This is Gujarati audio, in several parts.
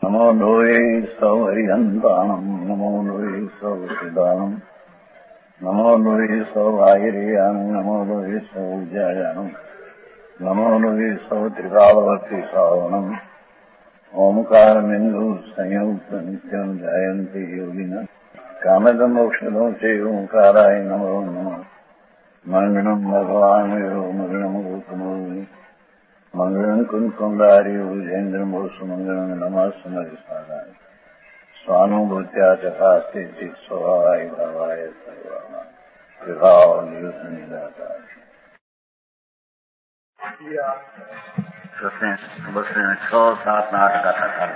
નમો લોહે સૌહરિહંતાણમ નમો લોહે સૌસિદાનમ નમો લોહે સૌઆયર્યાન નમો લોહે સૌજાયાનમ નમો લોહે સૌત્રિકાવર્તિ સાવનમ ઓમકારમિંદુ સંયુક્ત નિત્યમ જાયંતિ યોગિના કામદમોક્ષદો છે ઓંકારાય નમો નમઃ મંગળમ ભગવાન મંગળમ ગૌતમો મંગળમ કુંકુંડાર્યો જૈન્દ્રમો સુમંગળમ નમઃ સ્વાનુભૂત્યા ચકાસ્તે સ્વભાવાય ભાવાય સર્વાના વિભાવ નિદાતા 6, 7, 8 કથા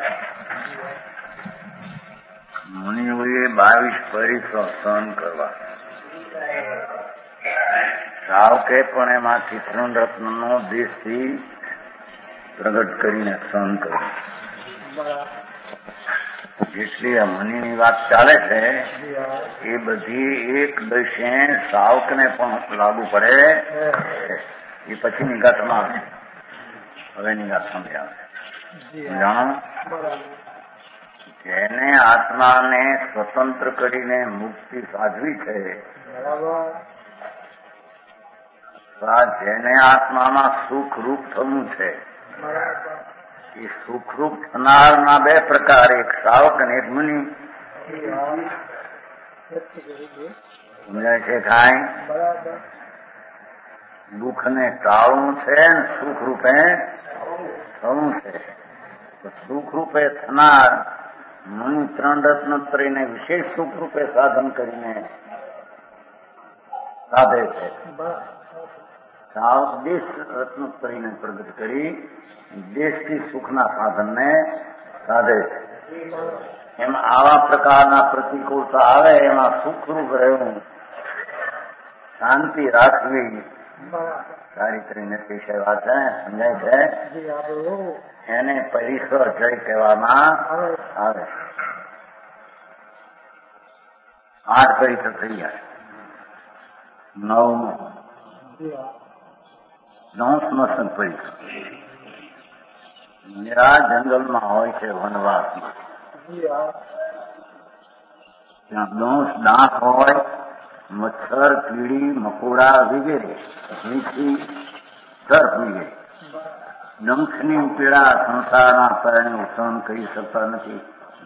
મુનિઓએ 22 પરીક્ષો સહન કરવા. સાવકે પણ એમાંથી 3 રત્નનો દેશથી પ્રગટ કરીને સહન કર્યું. જેટલી આ મુનિની વાત ચાલે છે એ બધી એક દશે સાવકને પણ લાગુ પડે. એ પછીની ગાથામાં આવશે. હવેની વાત સમજાવશે. જાણો, જેને આત્માને સ્વતંત્ર કરીને મુક્તિ સાધવી છે, જેને આત્મામાં સુખરૂપ થવું છે, એ સુખરૂપ થનારના 2 પ્રકાર, એક સાવક અને એક મુનિ. સમજાય છે? કાંઈ દુઃખને ટાળવું છે ને સુખરૂપે થવું છે. તો સુખરૂપે થનાર મુનિ 3 રત્નત્રયને વિશેષ સુખરૂપે સાધન કરીને સાધે છે. સાવક દેશ રત્નત્રયને પ્રગટ કરી દેશથી સુખના સાધનને સાધે છે. એમ આવા પ્રકારના પ્રતિકૂળતા આવે એમાં સુખરૂપ રહેવું, શાંતિ રાખવી, ચારિત્ર્યને વિષય વાત છે. સમજાય છે? એને પરિસર જય કહેવામાં આવે. 8 પરિસર થઈ ગયા. 9મો સ્મશન પરિસર. મેરા જંગલમાં હોય છે વનવાસમાં. ત્યાં દાંત હોય, મચ્છર, કીડી, મકોડા વગેરે, વીંછી, સર્પ વગેરે. ડંખની પીડા સંસારના કારણે સહન કરી શકતા નથી.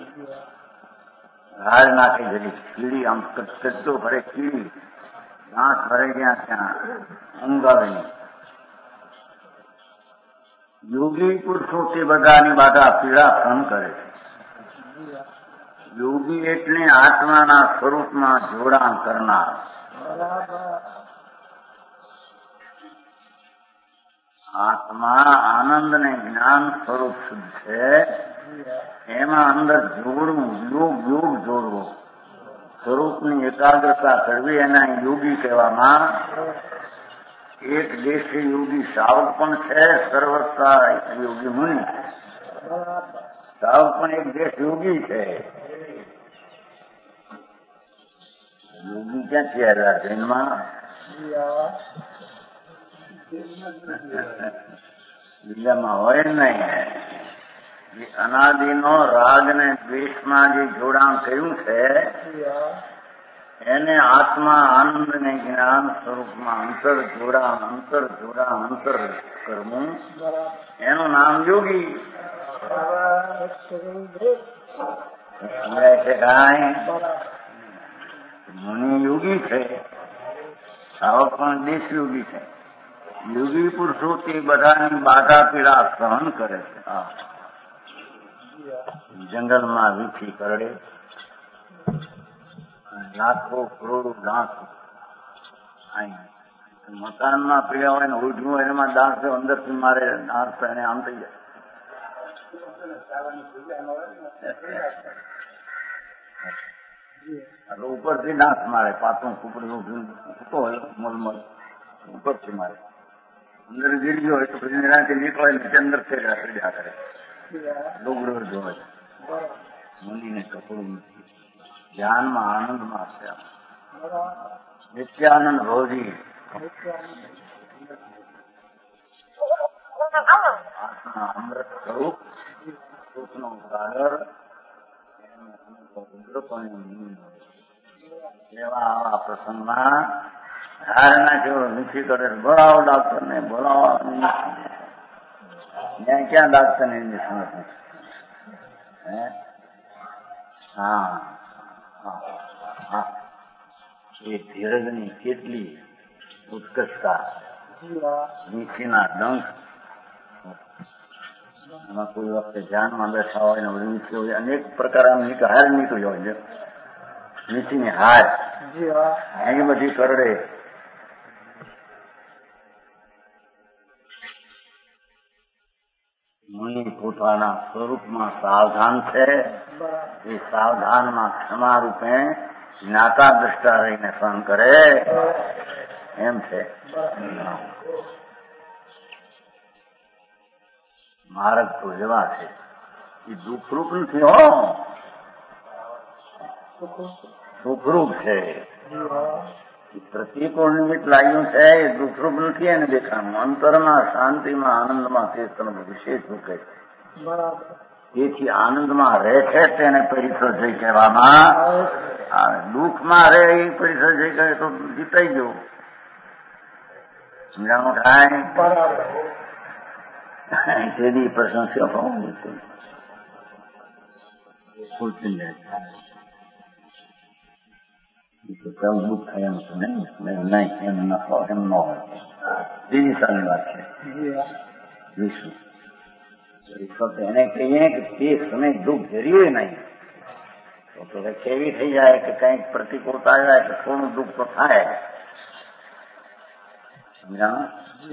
હાર નાખી જતી કીડી, આમ કચ્ચો ભરે કીડી, દાંત ભરે ગયા ત્યાં ઊંઘ આવે નહીં. યોગી પુરુષો તે બધાની બાધા પીડા સહન કરે છે. યોગી એટલે આત્માના સ્વરૂપમાં જોડાણ કરનાર. આત્મા આનંદ ને જ્ઞાન સ્વરૂપ શુદ્ધ છે. એમાં અંદર જોડવું, યોગ જોડવો, સ્વરૂપની એકાગ્રતા કરવી, એના યોગી કહેવામાં. એક દેશી યોગી સાવક પણ છે, સર્વતા યોગી મુનિ. સાવક પણ એક દેશ યોગી છે. યોગી ક્યાંથી આવ્યા? જૈનમાં બીજામાં હોય નહીં. એ અનાદિનો રાગ ને દ્વેષમાં જે જોડાણ કર્યું છે એને આત્મા આનંદ ને જ્ઞાન સ્વરૂપમાં અંતર જોડાણ કરવું, એનું નામ યોગી. સમજાય છે? કાંઈ મુનિ યોગી છે, સાવક પણ દેશ યોગી છે. યોગી પુરુષો તે બધાની બાધા પીડા સહન કરે છે. જંગલમાં વીંછી કરડે, લાખો કરોડો દાંત, મકાનમાં પીડા હોય ને ઉઠવું હોય એમાં દાંત અંદરથી મારે, દાંત એને આમ થઈ જાય. ઉપરથી દાંત મારે, પાતળું કુકડું હોય મલમલ, ઉપરથી મારે. અંદર ગીરી હોય તો પછી નિરાંતિ નીકળે ને અંદર પીડા કરે. લુગડો જોવે, મુનિને કપડું નથી. ધ્યાનમાં આનંદમાં છે. નિત્યાનંદ ભોજી આત્મા અમૃત સ્વરૂપ સુખનો સાગર એવા આવા પ્રસંગમાં ધારણા કેવો નીચી કરે, બોલાવો ડાક્ટર ને, બોલાવો. ત્યાં ક્યાં ડાક્ટર ને ઇન્જેક્શન હતું? હા હા, એ ધીરજની કેટલી ઉત્કર્ષતા, નીચેના ડંખ. એમાં કોઈ વખતે ધ્યાનમાં બેઠા હોય ને નીચે હોય, અનેક પ્રકાર હાર નીકળી હોય છે. નીચેની હાર એની બધી કરડે. મુનિ પોતાના સ્વરૂપમાં સાવધાન છે. એ સાવધાનમાં ક્ષમા રૂપે જ્ઞાતા દ્રષ્ટા રહીને સહન કરે એમ છે. માર્ગ તો એવા છે એ દુઃખરૂપ નથી. હો, સુખરૂપ છે. પ્રતિકૂળ નિમિત્ત લાગ્યું છે એ દુઃખરૂપ નથી. એને દેખાનું અંતરમાં શાંતિમાં આનંદમાં તે તરફ વિશેષ સુખે છે. તેથી આનંદમાં રહે છે તેને પરિસર્જય કહેવામાં. દુઃખમાં રહે એ પરિસર્જય કહે તો જીતાઈ ગયો. સમજાણું થાય? તેની પ્રશંસા હોવું દુઃખ થાય એમ તો નહીં, એમ ન હોય, એમ ન હોય. બીજી સારી વાત છે. એને કહીએ કે તે સમય દુઃખ જરીએ નહીં તો એવી થઈ જાય કે કંઈક પ્રતિકૂળતા જાય તો થોડું દુઃખ તો થાય. સમજાણું?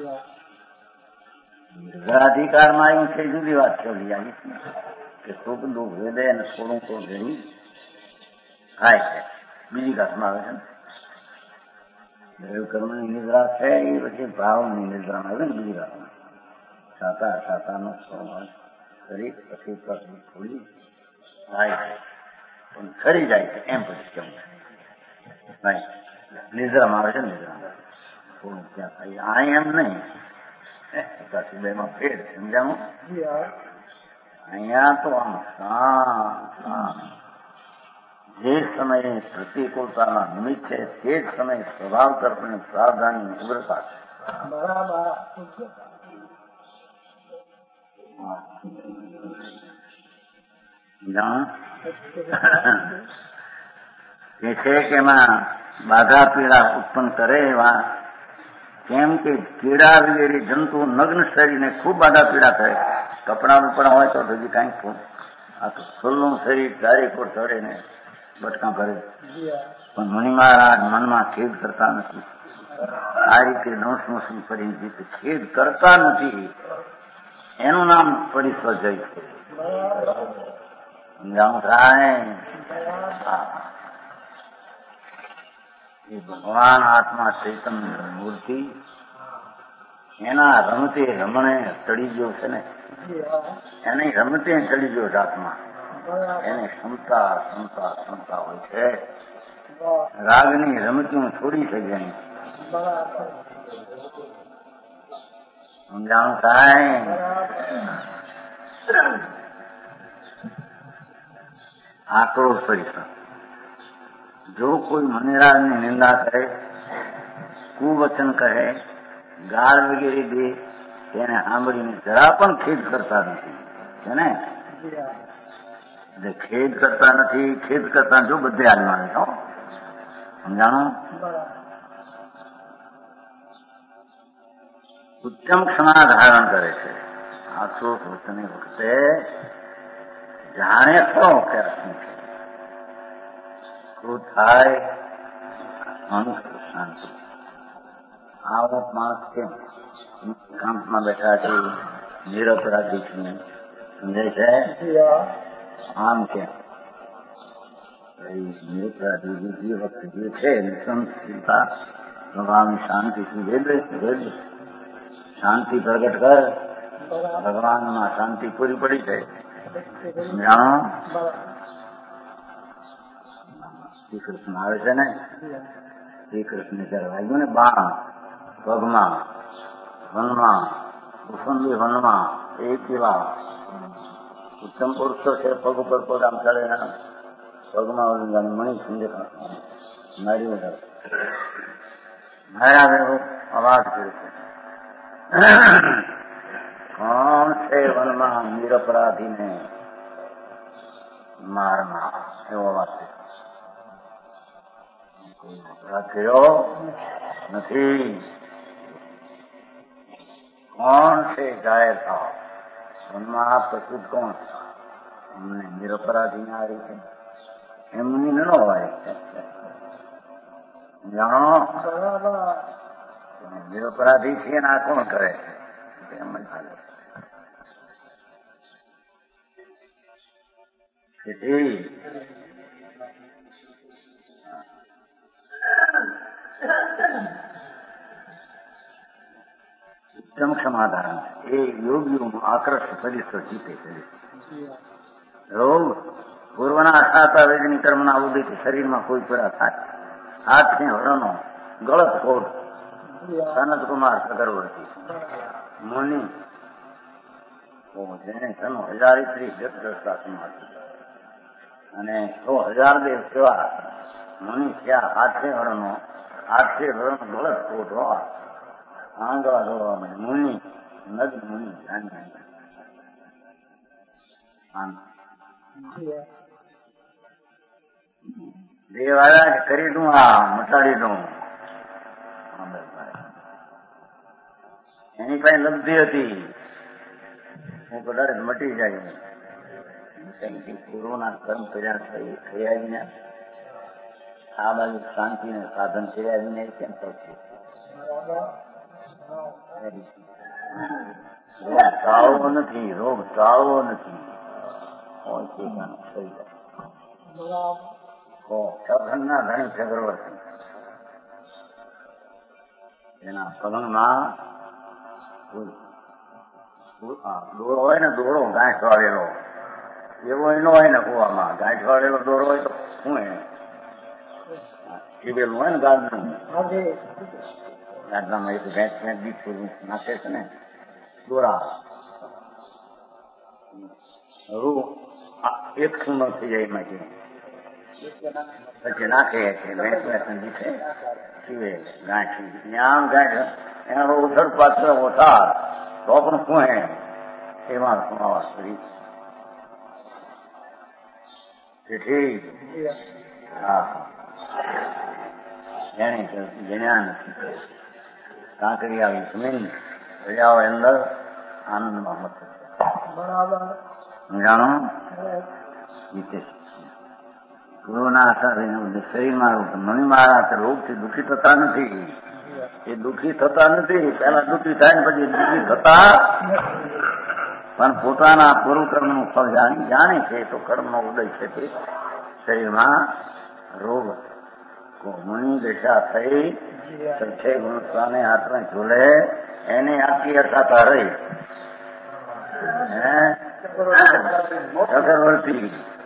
અધિકારમાં આવ્યું છે જુદી વાત ચાલી આવી કે સુખ દુઃખ વેદે અને થોડું તો ઘણી થાય છે. બીજી ઘાટમાં આવે છે ને દેવ કર્મની નિદ્રા છે એ પછી ભાવની નિદ્રામાં આવે ને બીજી ઘાટમાં સાતાનો સ્વભાવ કરી પછી થોડી થાય છે પણ ખરી જાય છે એમ પછી કેમ થાય નિદ્રામાં આવે છે. નિદ્રામાં થોડું ક્યાં થાય આ એમ નહીં. બેમાં ફેર સમજાવું? અહીંયા તો આમ જે સમયે પ્રતિકૂળતાના નિમિત્ત છે તે જ સમયે સ્વભાવ તરફની સાવધાની ઉગ્રતા છે. એ છે કે એમાં બાધા પીડા ઉત્પન્ન કરે એવા, કેમ કે કીડા વગેરે જંતુ નગ્ન શરીરને ખૂબ બાધા પીડા કરે. કપડા ઉપર હોય તો હજી કાંઈક આ તો ખુલ્લું શરીર ગાડી પર ચડે ને બટકા ભરે. પણ મુનિ મહારાજ મનમાં ખેદ કરતા નથી. આ રીતે નોસમોસી કરીને જીતે ખેદ કરતા નથી. એનું નામ પરિસર્જય છે. સમજાવું થાય? એ ભગવાન આત્મા ચૈતન્ય મૂર્તિ એના રમતે રમણે ચડી ગયો છે ને, એને રમતે ચડી ગયો આત્મા. એને ક્ષમતા ક્ષમતા ક્ષમતા હોય છે. રાગની રમતું છોડી છે જેની. સમજાણું થાય? આક્રોશ પરિસર. જો કોઈ મનિરાજની નિંદા કરે, કુવચન કહે, ગાળ વગેરે દે, તેને સાંભળીને જરા પણ ખેદ કરતા નથી. છે ને? ખેદ કરતા નથી. ખેદ કરતા જો બધે હાલમાં છો. સમજાણું? ઉત્તમ ક્ષમા ધારણ કરે છે. આક્રોશ વચને વખતે જાણે છો કે શું છે. ક્રોધ થાય શાંતિ. આવો માણસ કેમ કામમાં બેઠા છે, નિરત રાખી છે, સમજાય છે? આમ કેમ નિરત રાખી બીજી વખતે જે છે સંસ્કૃતા ભગવાનની શાંતિથી વેદ શાંતિ પ્રગટ કર. ભગવાનમાં શાંતિ પૂરી પડી જાય. જાણો? શ્રી કૃષ્ણ આવે છે ને, શ્રી કૃષ્ણ જયારે વાગ્યું ને બાણ પગમાં, વનમાં, કુસુંબી વનમાં, એ કેવા ઉત્તમ પુરુષો છે પગ ઉપર પગ આમ ચાલે પગમાં મણી સમજે મારી મારા અવાજ કર્યો છે. કોણ છે વનમાં નિરપરાધીને મારનાર એવો અવાજ છે. કોઈ અપરાધ કર્યો નથી. કોણ છે જાહેર થાવ વનમાં આ પ્રસિદ્ધ કોણ અમને નિરપરાધી આ રીતે એમની ન હોય જાણો નિરપરાધી છે ને આ કોણ કરે એમ જ હાલે છે. ઉત્તમ ક્ષમાધાન એ યોગીઓનું આકર્ષ પરિસર જીતે છે. રોગ પૂર્વના અઠાતા વેદની કર્મના ઉદય શરીરમાં કોઈ પીડા થાય. હાથથી હરણો ગળત કોટ સનત કુમાર ચક્રવર્તી મુનિ જેને 1030 જગદર્શા સમાજ અને 100,000 દેવ સેવા મુનિ થયા. હાથથી હરણો ગળત કોટ આંગળા દોડવા મળે. મુનિ નદ મુનિ દેવાળા કરી દઉં આ મટાડી દઉં એની પાસે લબ્ધિ હતી હું કદાચ મટી જાય પૂર્વના કર્મ કર્યા થયા આ બાજુ શાંતિ ને સાધન થયા કેમ કરશે. રોગ ટાળવો નથી સઘનના ધણી ચક્રવર્તી એના સઘનમાં દોરો હોય ને દોરો ગાંઠ વાળેલો એવો એનો હોય ને કુવામાં ગાંઠ વાળેલો દોરો હોય તો શું એને ટીબેલું હોય ને ગાદનું ગાદનામાં એક ભેંસ બીજ નાખે છે ને દોરા રૂ એક સુનો થઈ જાય એમાંથી પછી નાખે છે ભેંસ દીઠે ટીવે ગાંઠી ત્યાં ગાંઠ એનો ઉધર પાત્ર ઓછા તો પણ શું હે એમાં સમાવાસ કરી ઠીક. હા જેને નથી કાંકરી આવી જમીન રજા હોય અંદર આનંદમાં મત જાણો પૂર્વના આશા શરીરમાં મણી મારા રોગથી દુઃખી થતા નથી. એ દુઃખી થતા નથી. પેલા દુઃખી થાય ને પછી દુઃખી થતા પણ પોતાના પૂર્વ કર્મનું ફળ જાણે છે તો કર્મનો ઉદય છે તે શરીરમાં રોગ મણી દશા થઈ છે ગુણસ્વાને હાથમાં ઝૂલે એને આખી અસાતા રહી ચક્રવર્તી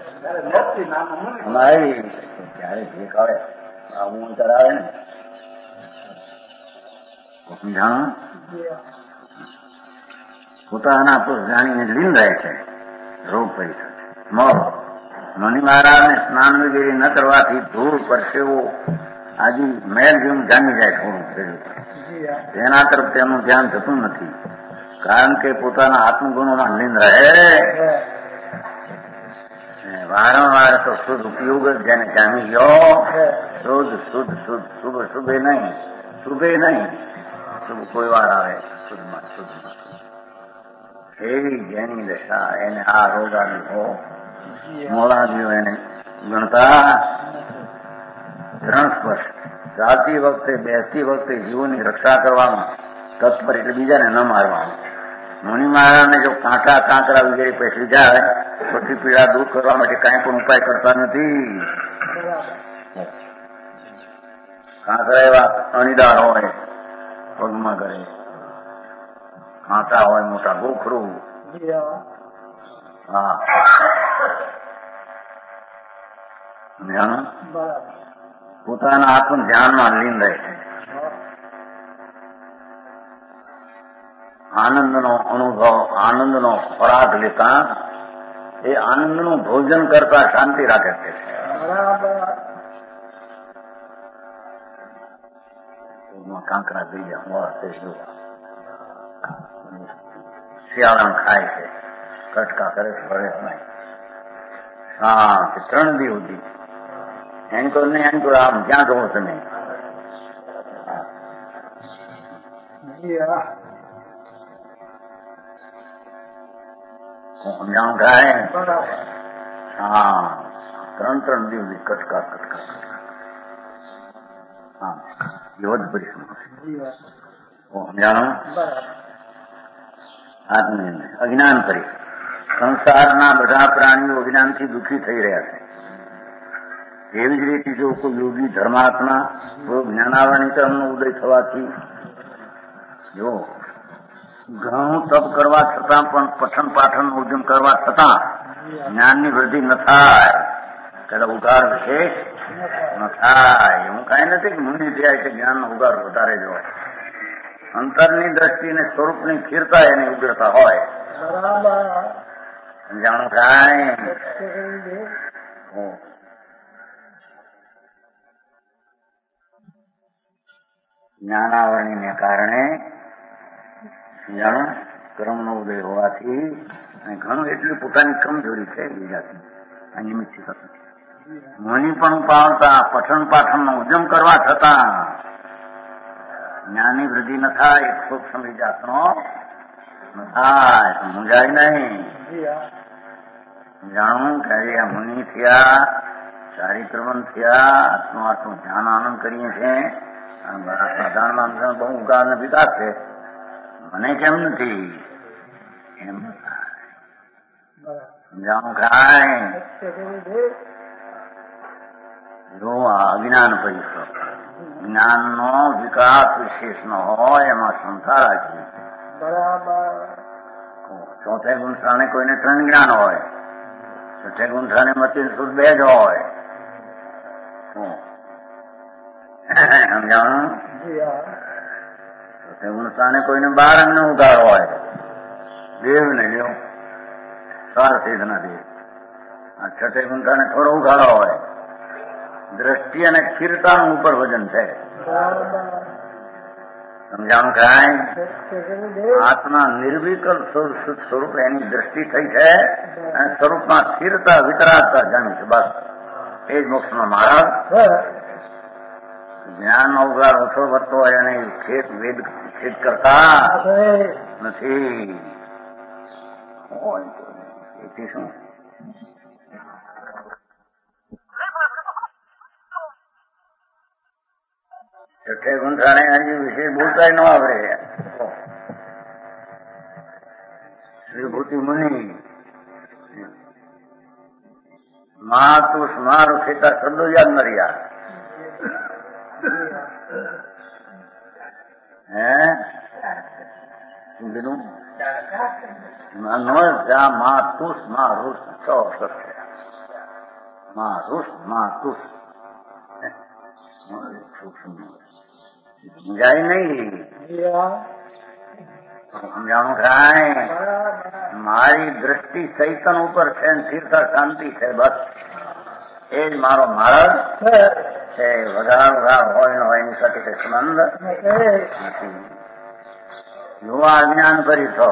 અમારી ક્યારે જે આવે આવું અંતર આવે ને જાણો પોતાના પુરુષ જાણીને લીન રહે છે. રોગ પરિસર મણિ મહારાજને સ્નાન વગેરે ન કરવાથી ધૂળ પરસેવો આજી મેલ જેવું જામી જાય થોડું તેના તરફ તેનું ધ્યાન થતું નથી કારણ કે પોતાના આત્મગુણોમાં લીન રહે. વારંવાર તો શુદ્ધ ઉપયોગ જ જેને જામી ગયો શુભે નહીં શુભ કોઈ વાર આવે શુદ્ધમાં એવી જેની દશા એને આ રોગાદી હો મોળાદીઓ એને ગણતા 3 સ્પર્શ ચાલતી વખતે બેસતી વખતે જીવોની રક્ષા કરવામાં તત્પર એટલે બીજાને ન મારવાનું. મુનિ મહારાજને જો કાંકરા વગેરે પેસી જાય પછી પીડા દૂર કરવા માટે કાંઈ પણ ઉપાય કરતા નથી. કાંકરા એવા અણીદાર હોય પગમાં કરે કાંટા હોય મોટા ગોખરું હા પોતાના આત્મ ધ્યાનમાં લીન રહે છે. આનંદનો અનુભવ આનંદનો ખોરાક લેતા એ આનંદનું ભોજન કરતા શાંતિ રાખે છે. કાંકરા થઈ ગયા શિયાળા ખાય છે, કટકા કરે છે, ભરે નહીં. હા 3 દી સુધી એન્કોર ને એન્કોર આમ ક્યાં જોવો તમે? સમજાણું ખાય. હા 3 દી સુધી કટકા કટકા કટકા. હા એવો જ પરિશ્રમ સમજાણું. અજ્ઞાન પરી સંસારના બધા પ્રાણીઓ અજ્ઞાનથી દુઃખી થઈ રહ્યા છે. એવી જ રીતે જો કોઈ યોગી ધર્માત્મા જ્ઞાનાવરણી કર્મનો ઉદય થવાથી જો ઘણું તપ કરવા છતાં પણ પઠન પાઠન ઉદ્યમ કરવા છતાં જ્ઞાનની વૃદ્ધિ ન થાય, ત્યારે ઉગાર વિશેષ ન થાય. એવું કઈ નથી કે મુનિ થયા કે જ્ઞાનનો ઉગાર વધારે જો અંતરની દ્રષ્ટિ અને સ્વરૂપની સ્થિરતા એની ઉગ્રતા હોય. સમજાણું થાય. જ્ઞાનાવરણીને કારણે સમજાણું કર્મનો ઉદય હોવાથી અને ઘણું એટલી પોતાની કમજોરી છે બીજાથી અનિયમિત મુનિ પણ પાવતા પઠન પાઠનનો ઉદ્યમ કરવા છતાં જ્ઞાનની વૃદ્ધિ ન થાય, સૂક્ષ્મ જાતનો ન થાય તો મૂંઝાય નહીં. જાણવું કે આ મુનિ થયા, ચારિત્રવન થયા, આત્મનું ધ્યાન આનંદ કરીએ છીએ, સાધારણ બહુ ઉગાર ને વિકાસ છે, મને કેમ નથી એમ સમજાણું ખાય. જો આ અજ્ઞાન પરિશ્રમ જ્ઞાનનો વિકાસ વિશેષ ન હોય એમાં ક્ષમતા રાખી. ચોથે ગુંઠાને કોઈને 3 જ્ઞાન હોય, છઠ્ઠે ગુંઠાને મતી શુદ્ધ 2 જ હોય. સમજાણું. ચોથે ગુંઠાને કોઈને 12 અંગનો ઉગાર હોય, દેવ ને લ્યો 4 સિદ્ધના દેવ. આ છઠ્ઠે ગુંઠાને થોડો ઉગાડો હોય, દ્રષ્ટિ અને સ્થિરતાનું ઉપર વજન છે. સમજાણું થાય. આત્મા નિર્વિકલ્પ સ્વરૂપ એની દ્રષ્ટિ થઈ છે અને સ્વરૂપમાં સ્થિરતા વિતરાગતા જાણી છે. બસ એ જ મોક્ષનો માર્ગ. જ્ઞાનનો ઉગાર ઓછો વધતો હોય અને વેદ છેદ કરતા નથી. એથી શું છઠ્ઠે ગુંઠાને હજી વિશે બોલતા ન આવડે. શ્રીભૂતિ મુનિ મા તું સ્મારું થતા શબ્દો યાદ ન રહ્યા. સમજાય નહીં. સમજાણું થાય. મારી દ્રષ્ટિ ચૈતન ઉપર છે, સ્થિરતા શાંતિ છે, બસ એ જ મારો માર્ગ છે. વધાર હોય ન હોય એની સાથે કઈ સંબંધ નથી. યુવા અજ્ઞાન કરી છો.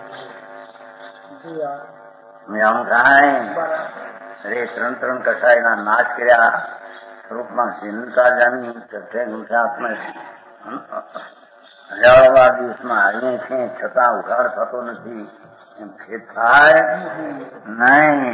સમજાણું થાય. અરે 3 કસાયના નાશ કર્યા, સ્વરૂપમાં ચિંતા જાણી, છઠ્ઠે ગુંઠામાં હજારો વાર દિવસમાં આવીએ છીએ છતાં ઉઘાડ થતો નથી એમ ખેદ થાય નહીં.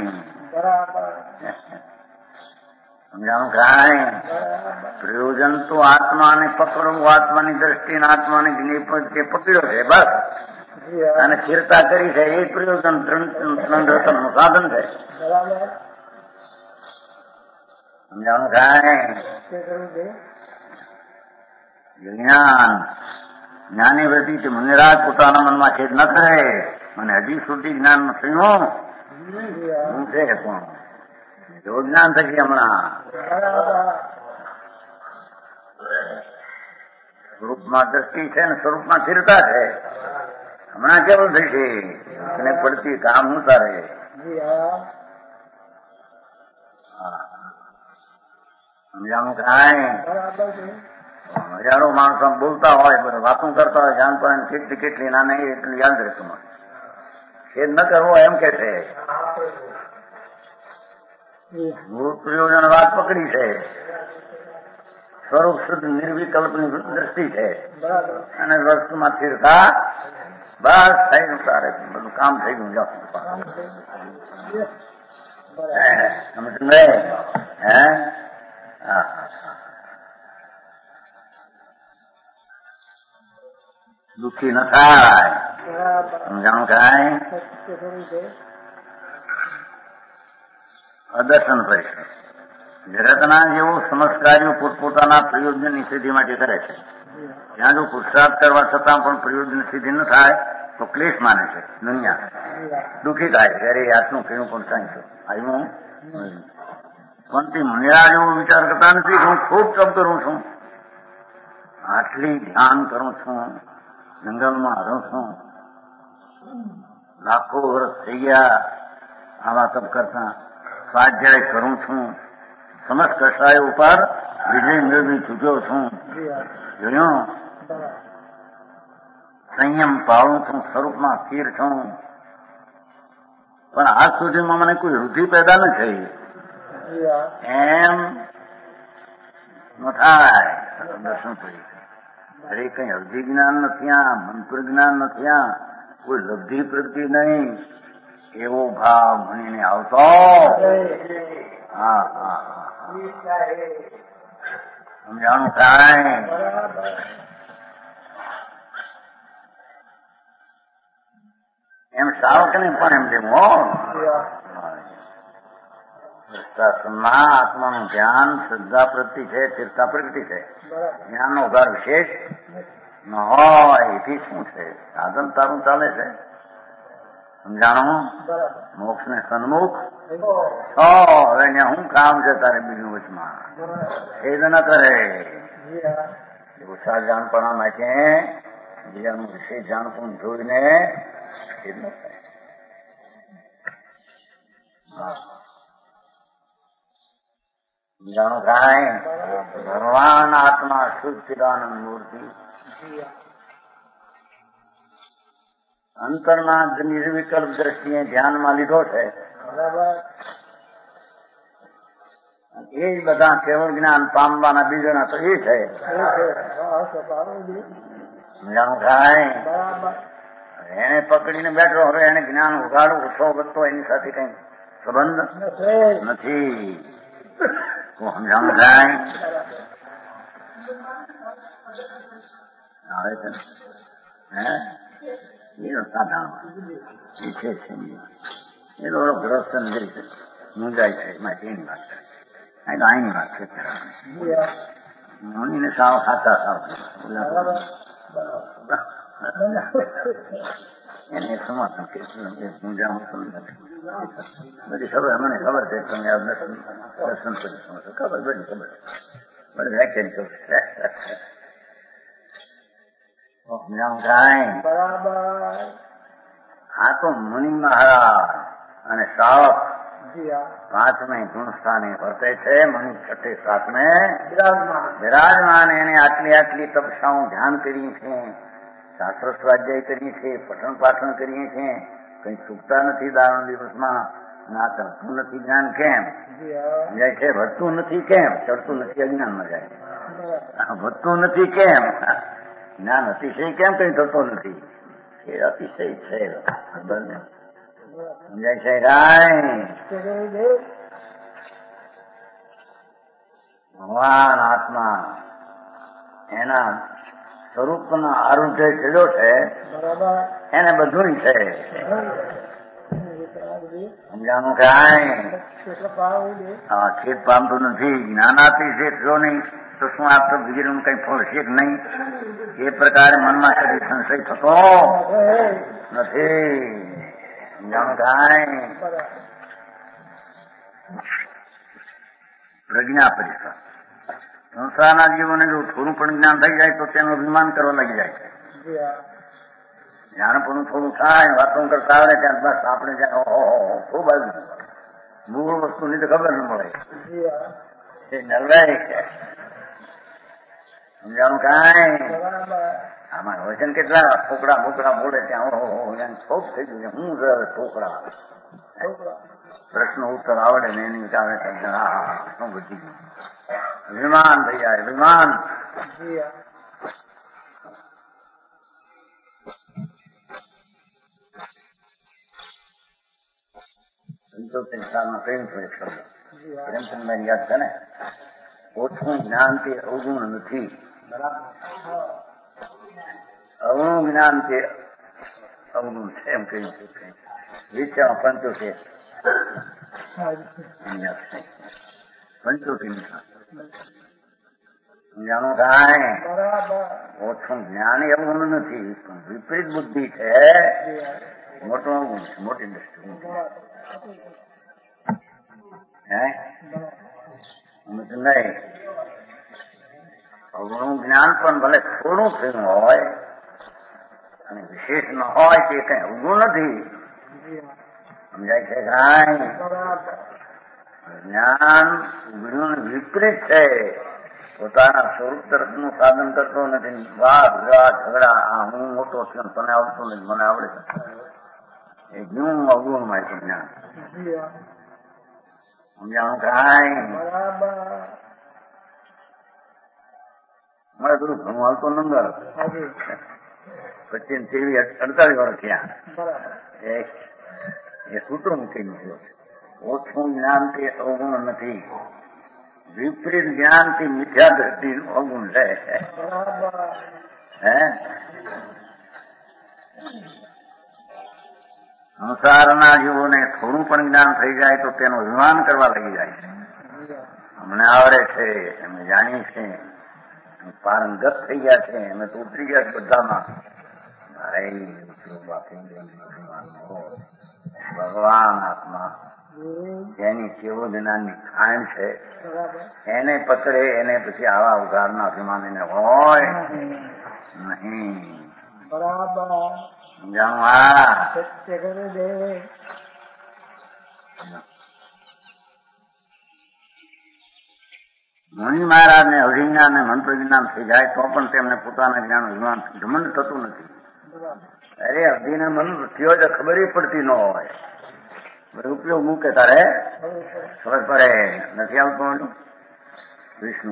સમજાણું કાંઈ. પ્રયોજન તો આત્માને પકડવું, આત્માની દ્રષ્ટિને આત્માને પકડ્યો છે બસ, અને સ્થિરતા કરી છે એ પ્રયોજન 3 રતનનું સાધન છે. સમજાણું કાંઈ. જ્ઞાની વૃત્તિ મુનિરાજ પોતાના મનમાં છેદ ન કરે. મને હજી સુધી જ્ઞાન થયું હું છે પણ જો જ્ઞાન થશે હમણાં. સ્વરૂપમાં દ્રષ્ટિ છે ને સ્વરૂપમાં સ્થિરતા છે. હમણાં કેવું થશે એને પડતી કામ હું તારે સમજાણું કાંઈ હજારો માણસો બોલતા હોય બધા વાતો કરતા હોય જાણપણ કેટલી ના નહીં એટલું યાદ રહેતું છેદ ન કરવો એમ કે છે. મૂળ પ્રયોજન વાત પકડી છે, સ્વરૂપ શુદ્ધ નિર્વિકલ્પની દ્રષ્ટિ છે અને વસ્તુમાં સ્થિરતા બસ થઈ ગયું. તારે બધું કામ થઈ ગયું. જાઓ તમે સમજાય હે દુઃખી ન થાય. સમજાણું કાંઈ અદર્શન પરિશ્રમ જગતના જેવું સમસ્કારીઓ પોતપોતાના પ્રયોજનની સિદ્ધિ માટે કરે છે. ત્યાં જો પુરુષાર્થ કરવા છતાં પણ પ્રયોજન સિદ્ધિ ન થાય તો ક્લેશ માને છે. દુનિયા દુઃખી થાય છે. અરે આટલું કેવું પણ થાય છે આવ્યું પણ તે મુનિરાજ એવો વિચાર કરતા નથી હું ખૂબ તપ કરું છું, આટલી ધ્યાન કરું છું, જંગલમાં રહું છું, લાખો વર્ષ થઈ ગયા આવા તપ કરતા, સ્વાધ્યાય કરું છું, સમસ્ત કષાયો ઉપર વિજય મેળવી ચૂક્યો છું, જોયું સંયમ પાળું છું, સ્વરૂપમાં સ્થિર છું, પણ આજ સુધીમાં મને કોઈ વૃદ્ધિ પેદા ન થઈ એમ ન થાય. દર્શન પડી અરે કઈ અવધિ જ્ઞાન નથી, મંત્ર જ્ઞાન નથી, કોઈ લબ્ધિ પ્રગતિ નહીં એવો ભાવ મનીને આવતો. હા હા સમજાણું કાંઈ એમ શ્રાવકને પણ એમ લેવું શાસ્ત્રમાં આત્માનું ધ્યાન શ્રદ્ધા પ્રગતિ છે, તીર્થા પ્રગતિ છે. જ્ઞાનનો ઉગાર વિશેષ ન હોય એથી શું છે? સાધન તારું ચાલે છે. સમજાણું મોક્ષ ને સન્મુખ હવે ત્યાં શું કામ છે તારે બીજું વચમાં છેદ ન કરે. ઓછા જાણપણા માટે બીજાનું વિશેષ જાણપણ જોઈને છેદ ન થાય. જાણો કાંઈ ભગવાન આત્મા શુદ્ધ ચિદાનંદ મૂર્તિ અંતરના નિર્વિકલ્પ દ્રષ્ટિએ ધ્યાનમાં લીધો છે. એ જ બધા કેવળ જ્ઞાન પામવાના બીજોના તો એ છે. જાણો કાંઈ એને પકડીને બેઠો હવે એને જ્ઞાન ઉગાડું ઉઠો વધતો એની સાથે કઈ સંબંધ નથી. સમજાણું કાંઈ આવે છે હે એ સાધારણ એ છે એ થોડો ગ્રસ્ત નથી મુંજાય છે માટે એની વાત કરે તો આની વાત છે. મુનિને સાવ ખાતા સાવ એને સમાધાન મુંજાવું સમજ બધી ખબર મને ખબર છે. તમે દર્શન કરી સમજો ખબર બધી ખબર બધી વ્યાખ્યાની ખબર આ તો મુનિ મહારાજ અને શ્રાવક પાંચમે ગુણ સ્થાને વર્તે છે. મુનિ છઠ્ઠે સાતમે વિરાજમાન. એને આટલી તપસ્યાઓ ધ્યાન કરીએ છીએ, શાસ્ત્ર સ્વાધ્યાય કરીએ છીએ, પઠન પાઠન કરીએ છીએ, કઈ ચૂકતા નથી દારૂ દિવસમાં, ના ચડતું નથી જ્ઞાન કેમ જાય છે, વધતું નથી કેમ, ચડતું નથી અજ્ઞાનમાં જાય, વધતું નથી કેમ, જ્ઞાન અતિશય કેમ કઈ થતો નથી, એ અતિશય છે. સમજાય છે કાંઈ ભગવાન આત્મા એના સ્વરૂપના આરુઢ્ય ચડ્યો છે એને બધું છે. સમજાનું કાંઈ ખેત પામતું નથી. જ્ઞાનાથી શેઠ જો નહીં તો શું આપતો બીજું કઈ ફળ છે કે નહીં? એ પ્રકારે મનમાં કદી સંશય થતો નથી. સમજાનું કાંઈ પ્રજ્ઞા પરિશ્રમ. સંસારના જીવોને જો થોડું પણ જ્ઞાન થઈ જાય તો તેનું અભિમાન કરવા લાગી જાય છે. જાણપણું થોડું થાય, વાતો કરતા આવડે ત્યાં બસ આપણે ત્યાં ખૂબ આવ્યું. મૂળ વસ્તુની તો ખબર ન મળે. એ નરવાય સમજાણું કાંઈ આમાં હોય છે ને કેટલા ઠોકડા બોકડા બોલે ત્યાં શોખ થઈ ગયું છે. હું ઠોકડા પ્રશ્ન ઉત્તર આવડે ને એની વિચારે શું બધી ગયું. વિમાન ભૈયા વિમાન. સંસારમાં પ્રેમ છે શબ્દ પ્રેમચંદ યાદ છે ને. ઓછું જ્ઞાન તે અવગુણ નથી. અવગુણ જ્ઞાન તે અવગુણ છે એમ કહ્યું છે. વિચારમાં પંચોતેર 75 સમજાણું થાય. ઓછું જ્ઞાન એ અવગુણ નથી, વિપરીત બુદ્ધિ છે મોટો અવગુણ છે, મોટી દ્રષ્ટિ. નહીં અવગુણનું જ્ઞાન પણ ભલે થોડું થયું હોય અને વિશેષ ન હોય તે કઈ અવગુણ નથી. સમજાય છે કાંઈ? જ્ઞાન વિપરીત છે, પોતાના સ્વરૂપ તરફનું સાધન કરતો નથી. વાદ વિવાદ ઝઘડા, હું મોટો થયો તને આવડતું નથી મને આવડે એ ગુણ અવગુણમાં છે જ્ઞાન. સમજાણું કાંઈ? મારે બધું ઘણું હાલતો નંબર 25-48 વર્ષ થયા. એ સૂત્રો મૂકીને થયો. ઓછું જ્ઞાન તે અવગુણ નથી, વિપરીત જ્ઞાન થી મિથ્યા દ્રષ્ટિ અવગુણ છે. સંસારના જીવોને થોડું પણ જ્ઞાન થઈ જાય તો તેનો અભિમાન કરવા લાગી જાય છે. અમને આવડે છે, અમે જાણીએ છીએ, પારંગત થઈ ગયા છે, અમે તો ઉતરી ગયા બધામાં. ભગવાન આત્મા જેની કેવો જ્ઞાનની ખાણ છે એને પકડે, એને પછી આવા ઉઘારના અભિમાનીને હોય નહીં. મુનિ મહારાજ ને અભિજ્ઞાન ને મંત્ર જ્ઞાન થઈ જાય તો પણ તેમને પોતાના જ્ઞાન અભિમાન ઘમંડ થતું નથી. અરે અભિને મન થયો જ ખબર પડતી ન હોય, ઉપયોગ મૂકે તારે ખબર પડે. નથી આવતું વિષ્ણુ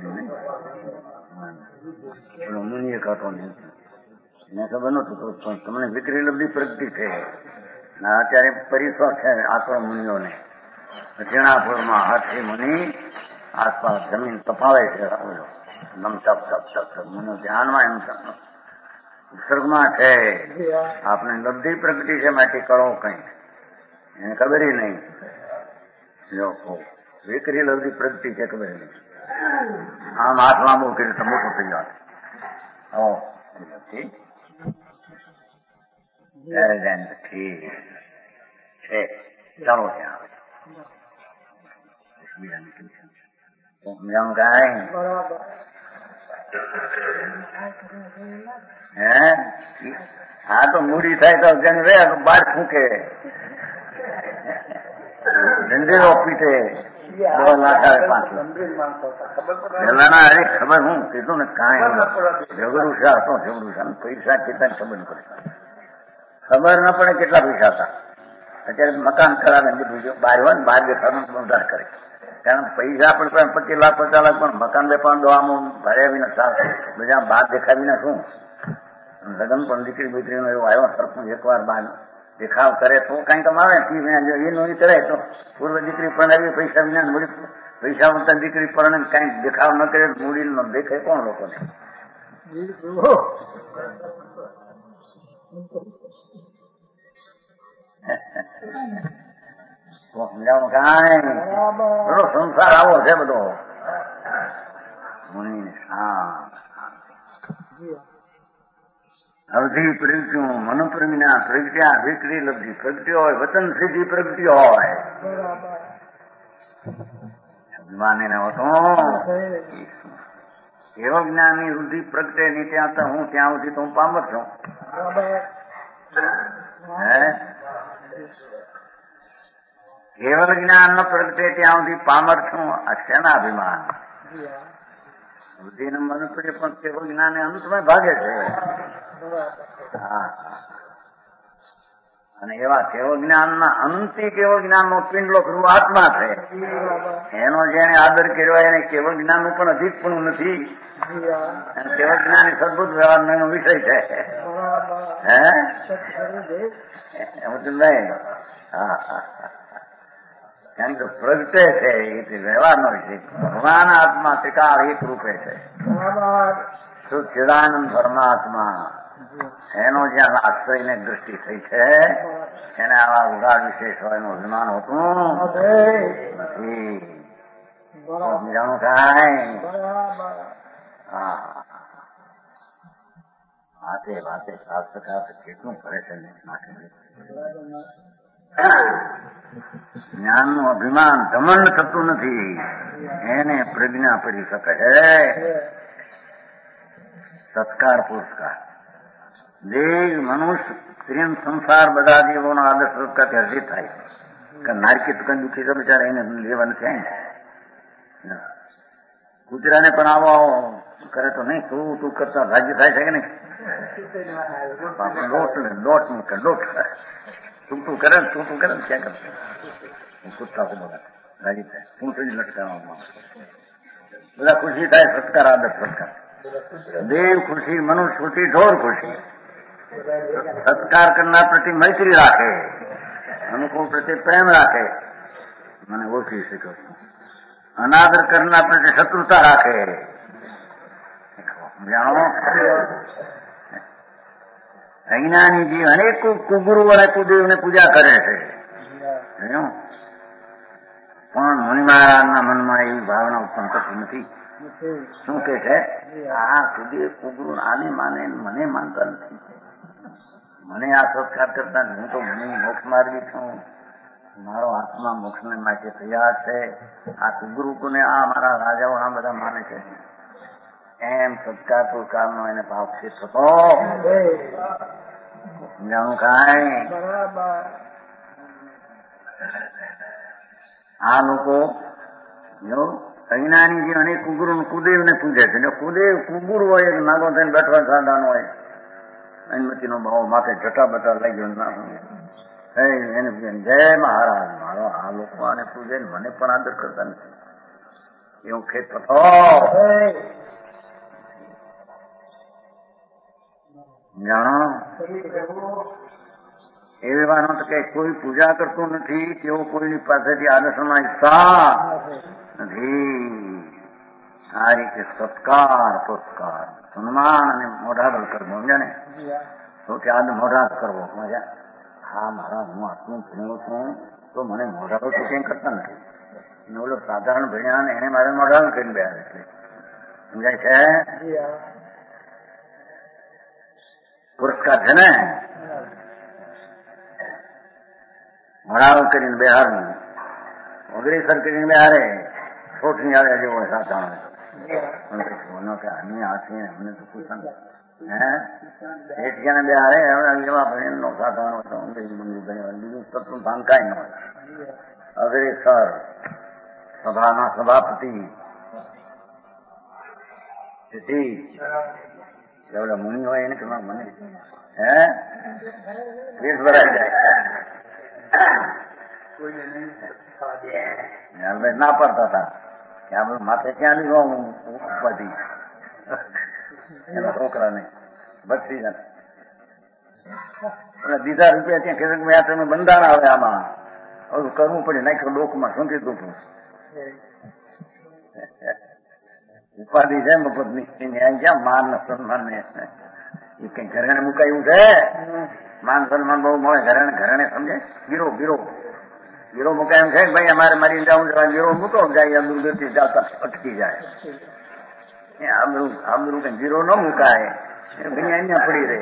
મુનિએ કહેતો નહીં, એને ખબર નતું. તમને વિક્રી લબ્ધી પ્રગતિ છે. અત્યારે પરિસર છે આશ્રમ મુનિઓને. દક્ષિણાપુરમાં હાથી મુનિ આસપાસ જમીન તપાવે છે. નમ ચપ ચપ ચપ મુનિઓ ધ્યાનમાં એમ ઉત્સર્ગમાં છે. આપણે લબ્ધી પ્રગતિ છે માટે કરો કઈ એને ખબર નહીં. વિક્રી લબ્ધી પ્રગતિ છે ખબર નહીં. આમ હાથ લાંબો કરી તો મોટું થઈ જાય. છે ચાલો ત્યાં સમજાવું કાંઈ? હા તો મૂડી થાય તો જેને રે બહાર ફૂંકે, ધંધેરો પીટે, પેલાના અરે ખબર હું કીધું ને કાંઈ ઝઘડું છે હતો. ઝઘડું છે પૈસા કેટલા ખબર ન પડે. ખબર ન પડે કેટલા પૈસા હતા. અત્યારે મકાન ખરાબ બધું બહાર હોય ને બહાર દેખાડનું બંધાર કરે. કારણ પૈસા પણ 25 લાખ 50 લાખ પણ મકાન વેપાર દવામાં ભર્યા વિના ચાલશે. બધા બહાર દેખાડીને શું લગ્ન પણ દીકરી બીકરીનો એવો આવ્યો સરપંચ એકવાર બહાર દેખાવ કરે તો કઈ કમાવે. એનું કરે તો પૂર્વ દીકરી પરણાવી પૈસા વિના મૂડી પૈસા વગર દીકરી પરણે કઈ દેખાવ ન કરે મૂડી ન દેખાય કોણ લોકોને? સમજાવું કાંઈ? બધો સંસાર આવો છે બધો. મુનિ અવધિ પ્રગટ્યું, મનુ પ્રજ્ઞા પ્રગટ્યા, વિક્રી લબ્ધી પ્રગટ્યો હોય, વચન સિદ્ધિ પ્રગટ્યો હોય. અભિમાની ને હોતો એવો જ્ઞાનની વૃદ્ધિ પ્રગટે નહીં ત્યાં તો હું ત્યાં સુધી તો હું પામર છું. હે કેવલ જ્ઞાન ન પ્રગટે ત્યાં સુધી પામર છું આ શેના અભિમાન બુદ્ધિ ને મન પડે પણ કેવલ જ્ઞાન અંતમાં ભાગે છે. હા અને એવા કેવળ જ્ઞાનના અંતિ કેવળ જ્ઞાનનો પિંડલો ધ્રુવ આત્મા છે. એનો જેને આદર કર્યો એને કેવળ જ્ઞાનનું પણ અધિક પણ નથી. કેવળ જ્ઞાન સદબુદ્ધ વ્યવહારનો વિષય છે. હે નહીં? હા કારણ કે પ્રગટે છે એ વ્યવહારનો વિષય. ભગવાન આત્મા ત્રિકાળ એક રૂપે છે. સચ્ચિદાનંદ પરમાત્મા એનો જ્યાં આશ્રય ને દૃષ્ટિ થઈ છે એને આવા ઉગાડ વિશેષ હોય એનું અભિમાન હોતું નથી. જાણું કાંઈ વાતે વાતે શાસ્ત્રકાર કેટલું કરે છે જ્ઞાનનું અભિમાન ધમંડ થતું નથી. એને પ્રજ્ઞા પડી શકે છે. સત્કાર પુરસ્કાર દેવ મનુષ્ય સ્ત્રી સંસાર બધા દેવોનો આદર સત્કારથી હર્ષિત થાય કે નારકી તો કઈ દુઃખી તો બિચારા એને લેવાનું છે. કૂતરાને પણ આવો કરે તો નહીં તું કરતા રાજ્ય થાય છે કે નહીં? લોટ મૂકે લોટ તું કરે તું કરે ક્યાં કરશે કૂતરા તો બધા રાજી થાય હું તો લટકાવવામાં બધા ખુશી થાય. સત્કાર આદર સત્કાર દેવ ખુશી મનુષ્ય ખુશી ઢોર ખુશી. સત્કાર કરનાર પ્રતિ મૈત્રી રાખે અનુકૂળ પ્રતિ પ્રેમ રાખે મને ઓળખી શક્યો છું. અનાદર કરનાર પ્રતિ શત્રુતા રાખે. જાણો અજ્ઞાનીજી અનેક કુગુરુ અને કુદેવને પૂજા કરે છે પણ મુનિ મહારાજના મનમાં એવી ભાવના ઉત્પન્ન થતી નથી. શું કે છે? આ કુદેવ કુગુરુ આને માને મને માનતા નથી. મને આ સત્કાર કરતા હું તો મને મોક્ષ માર્ગી છું. મારો આત્મા મોક્ષને માટે તૈયાર છે. આ કુગુરુને આ મારા રાજાઓ આ બધા માને છે. એમ સત્કાર પુરસ્કારનો એને ભાવ છે થતો જાણું કાંઈ. આ લોકો અજ્ઞાનીજી અનેક કુગુરુ કુદેવને પૂજે છે. કુદેવ કુગુરુ હોય નાગો થઈને બેઠવા સાધાન હોય અનુમતિનો ભાવ માથે જટા બટા લાગ્યો ના હોય એને જય મહારાજ મારો આ લોકો આને પૂજે મને પણ આદર કરતા નથી એવું ખેત થતો. જાણો એવી વાત કે કોઈ પૂજા કરતું નથી તેઓ કોઈની પાસેથી આદર્શમાં ઈચ્છા નથી. આ રીતે સત્કાર પુરસ્કાર સન્માન અને મોઢાદળ કરવો સમજ્યા ને તો કે આજ મોઢા કરવો મજા. હા મારા હું આટલું ભણ્યો છું તો મને મોઢાદળ તો કેમ કરતા નથી. ઓલો સાધારણ ભણ્યા ને એને મારે મોઢાદળ કરીને બેહાડે છે સમજાય છે. પુરસ્કાર છે ને મોઢાદળ કરીને બેહાડવું અગ્રેસર કરીને બેહારે છોટ ની આવે જેવો સાધારણ અમને તો પૂછા ને બે હારે એવા ભણી નો સાધારણ હતો બીજું તત્વ ભાંકાય ન હોય. અગ્રેસર સભાના સભાપતિ એવડા મુનિ હોય એને કે મને વીસ ભરાઈ જાય ના પડતા હતા કે આપણે માથે ક્યાં લીધો ઉપાધિ એના છોકરાને બચી જાય બીજા રૂપિયા ત્યાં ખેડૂત મેં તમે બંધારણ આવે આમાં હવે કરવું પડે નાખ્યો લોકમાં શું કીધું છું ઉપાધિ છે મફતની અહીં ક્યાં માન ને સન્માન ને એ કઈ ઘરેને મુકાયું છે. માન સન્માન બહુ મળે ઘરેને સમજે. ગીરો ગીરો મુકાય એમ છે કે ભાઈ અમારે મારી જવું જવા ગીરો મૂકો જાય દુર્ગતિ જાતા અટકી જાય. આબરું કઈ ગીરો ન મુકાય અહીંયા પડી રહે.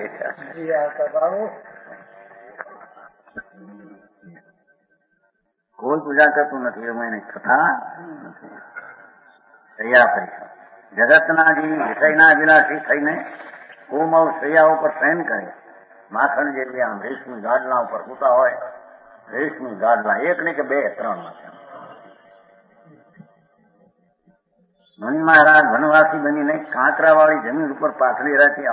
કોઈ પૂજા કરતું નથી એમાં એને કથા નથી. સૈયા પરીક્ષા જગતના જે વિષયના અભિલાષી થઈને કુમવ સૈયા ઉપર શયન કરે માખણ જેવી આમ રેશમી ગાડલા ઉપર સૂતા હોય, રેશમી ગાડલા, એક નહીં કે બે, 3 છે. મુનિ મહારાજ વનવાસી બનીને કાંકરાવાળી જમીન ઉપર પાથરી રાખી.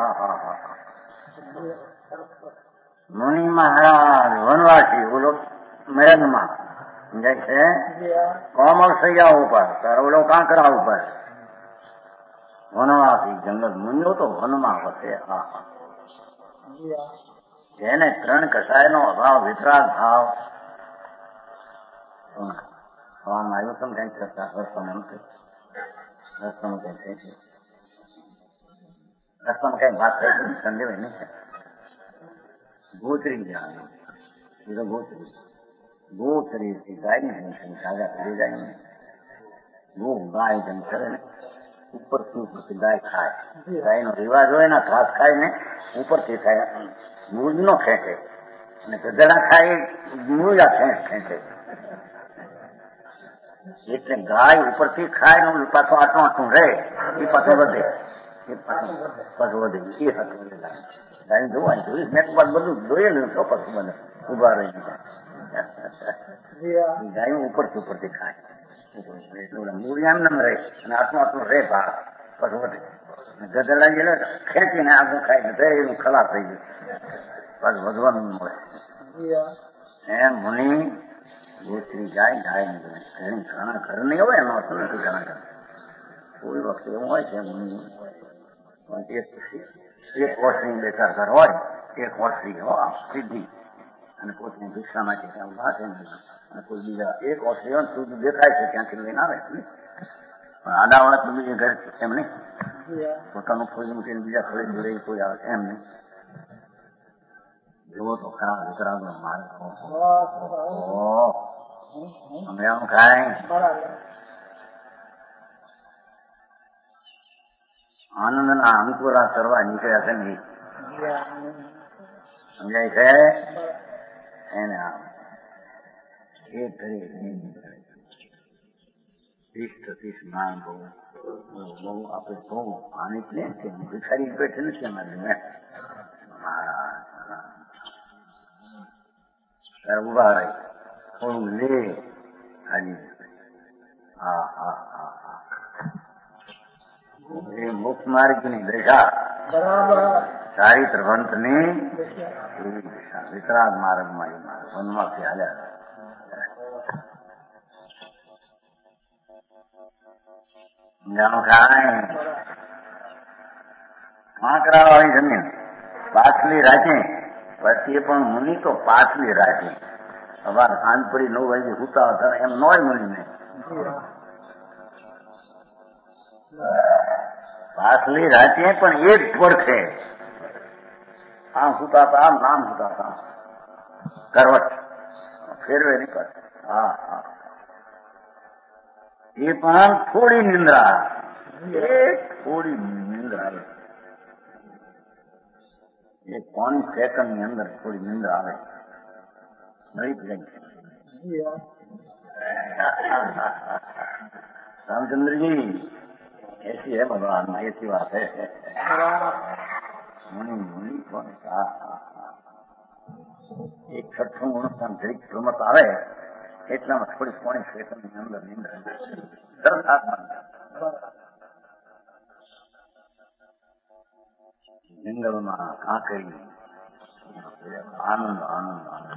મુનિ મહારાજ વનવાસી, બોલો મરણમાં સમજાય છે, કોમળ સૈયા ઉપર, ઓલો કાંકરા ઉપર, વનવાસી જંગલ. મુનિઓ તો વનમાં વસે. જેને 3 કસાયનો અભાવ, વિતરાગ ભાવ હવામાં આવ્યો તો કઈ કરતા રસ્તામાં કઈ વાત થઈ સંદેવાય નહીં. ગોત્રી જવાનું, એ તો ગોત્રી ગાયની સાજા કરી જાય ને, ગાય જેમ કરે ને ઉપરથી ગાય ખાય. ગાયનો રિવાજ હોય ને, ઘાસ ખાય ને ઉપરથી ખાય, મૂળ નો ખેંચે, અને ગધડા ખાય મૂળા ખેંચે. એટલે ગાય ઉપરથી ખાય ને પાછો આટલું રહે, એ પાછો વધે, એ પાછો વધે. એ હતું ગાય જોવાની જોઈશ મેં તો બધું જોયેલું તો પછી મને ઉભા રહી ગાય ઉપરથી ખાય. મૂળ એમ નામ રહે અને આટલું રહે ભાર, પછી વધે. ગધેડા ગયેલા ખેંચીને આગળ ખાય ને એનું ખલાસ થઈ ગયું, પાછું વધવાનું મળે. એમ મુનિ ગોત્રી જાય, ઘર નહીં હોય એનો અર્થ નથી. ઘણા ઘર કોઈ વખતે એવું હોય છે, એક વર્ષની બેકાર ઘર હોય, એક વર્ષની સીધી, અને પોતાની ભિક્ષા માટે ત્યાં ઉભા છે, અને કોઈ બીજા એક વર્ષની હોય સુધી દેખાય છે ત્યાંથી લઈને આવે. પણ આડાવાળા તો બીજે ઘર એમ નહીં, પોતાનું ફોઈ મૂકીને બીજા ફોઈ જોડે કોઈ આવે એમ નહીં. જુઓ તો ખરા વિતરાગનો માર્ગ અમે આમ ખાય. આનંદના અંકુરા કરવા નીકળ્યા છે ને, સમજાય છે એને. એક ઘરે 30 માન બહુ આપણે બહુ પાણી લે છે, ભિખારી બેઠે નથી અમારે મેં ઉભા રહી થોડું લે ખાલી. એ મુખ માર્ગની દશા, ચારિત્ર ગ્રંથની દિશા, વિતરાગ માર્ગમાં વનમાંથી હાલ્યા. કાંકરા વાળી જમીન પાછલી રાખે, પછી પણ મુનિ તો પાછલી રાખે. સવાર સાંજ પડી 9 વાગે સુતા હતા એમ નોય મુનિ ને પાછલી રાખે, પણ એક પડખે આમ સુતા હતા, આમ નામ સુતા હતા, કરવટ ફેરવે નહીં પડે. એ પણ થોડી નિંદ્રા, થોડી નિંદ્રા આવે, 1 સેકન્ડ ની અંદર થોડી નિંદ્રા આવે. रामचंद्र जी ऐसी है भगवान में, ऐसी बात है. मुनि मुनि कौन एक छठું অনুষ্ঠাન જરીક પ્રમત આવે એટલામાં થોડી પોણી સેકન્ડની અંદર નિંદ્રા તરત જંગલમાં કાંકરી આનંદ આનંદ આનંદ.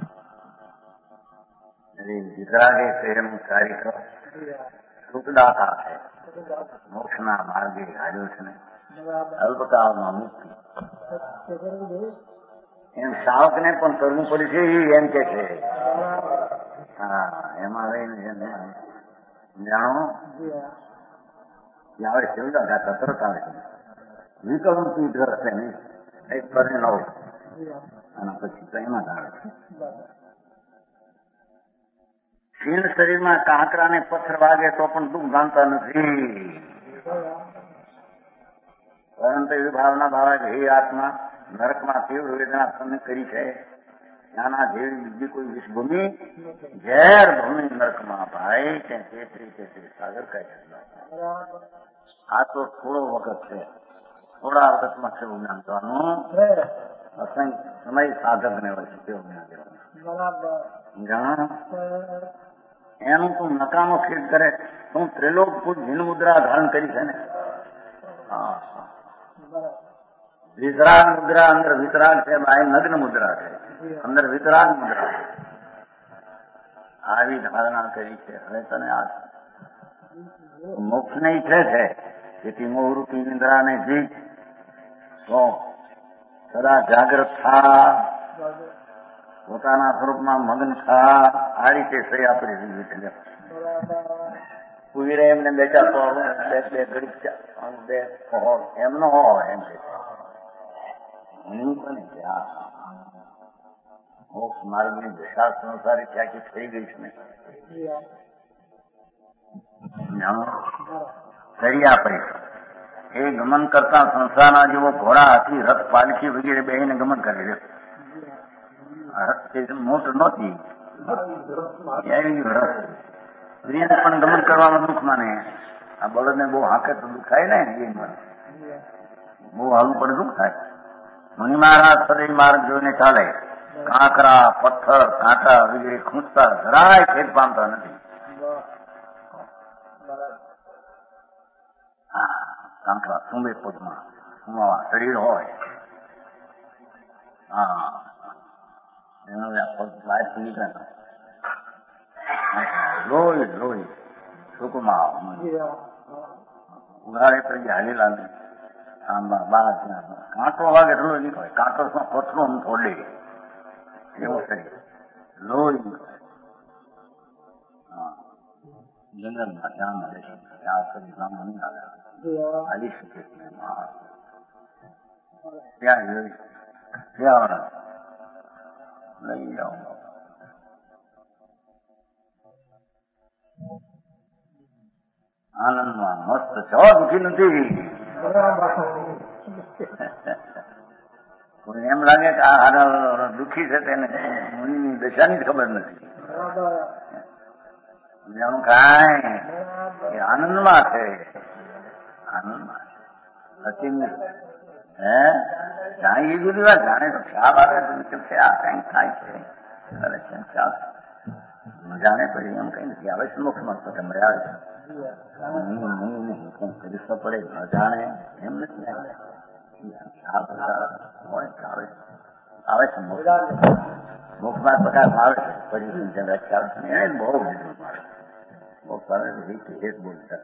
વિતરાગે શહેરનું કાર્ય સુખદાતા છે, મોક્ષના માર્ગે હાલ્યો છે ને, અલ્પકાળમાં મુક્તિ. એમ શાવકને પણ કરવું પડે છે એમ કે છે. એમાં રહીને જાણો આવે શિવદાદા તરત આવે છે, વિકલ્પ પીઠ રસ્તે નહીં, એક કરીને નવ અને પછી તો એમાં જ આવે છે. ક્ષીણ શરીરમાં કાંકરાને પથ્થર વાગે તો પણ દુઃખ જાણતા નથી, પરંતુ એવી ભાવના ભાવે કે હે આત્મા, નરકમાં તીવ્ર વેદના સહન કરી છે, ત્યાંના જેવી બીજી કોઈ વિષભૂમિ ઝેર ભૂમિ નરકમાં ભાઈ તે સાગર કહે છે. આ તો થોડો વખત છે, થોડા વખતમાં છે જાણવાનું. અસંખ્ય સમય સાધકને હોય છે તેઓ જાણ એનું તું નકામો ખેદ કરે. તું ત્રિલોક જીન મુદ્રા ધારણ કરી છે ને. વિતરાગ મુદ્રા અંદર વિતરાગ છે, બહાર નગ્ન મુદ્રા છે, અંદર વિતરાગ મુદ્રા. આવી ધારણા કરી છે. હવે તને આ મોક્ષ ને ઈચ્છે છે તેથી મોહરૂપી નિંદ્રાને જીત તો સદા જાગ્રત થા, પોતાના સ્વરૂપમાં મગ્ન થા. આ રીતે સૈયા પડી રહી છે. ઉભી રહે એમને બેઠા તો બે ઘડી બે એમ ન હોય એમ કે મોક્ષ માર્ગની દિશા સંસારી ત્યાંથી થઈ ગઈ છે ને. સરિયા પડી એ ગમન કરતા સંસારના જેવો ઘોડા, હાથી, રથ, પાલખી વગેરે બેહીને ગમન કરી રહ્યો. મોટ નહોતી એવી રથ. સ્ત્રીને પણ ગમન કરવામાં દુઃખ માને. આ બળદને બહુ હાકે તો દુઃખ થાય ને, એ મને બહુ હાલવું પડે દુઃખ થાય. મુનિ મહારાજ સદૈવ માર્ગ જોઈને ચાલે. કાંકરા, પથ્થર, કાંટા વગેરે ખૂંચતા જરાય ખેદ પામતા નથી. કાંકરા સુંબે પગમાં સુમાવા શરીર હોય. એનો પગ બહારથી નીકળે લોહી લોહી સુકમાં ઉઘાડે પછી હાલેલા ને કાંટો વાગે એટલો નીકળે. કાંટો પથરો થોડે એવું શરીર લોહી. જંગલમાં ધ્યાનમાં રહેશે ત્યાં સુધી બ્રાહ્મણ નહીં આવે. હાલી શકે ત્યાં લઈ જાઓ. આનંદમાં મસ્ત છો, દુઃખી નથી. એમ લાગે કે આ હારા દુઃખી છે તેને મુનિની દશાની ખબર નથી. જાણું કાંઈ આનંદમાં છે. આનંદમાં સચિન હે જાણે એ બધી વાત જાણે તો ખ્યાલ આવે છે આ કઈ થાય છે કરે છે ખ્યાલ જાણે પછી એમ કઈ નથી આવે છે. મોક્ષમાં તો તમે આવે છે નહીં કઈ કરી પડે ન જાણે એમ નથી. આવે છે મોક્ષમાં પ્રકાશ આવે છે પછી ખ્યાલ એને બહુ એક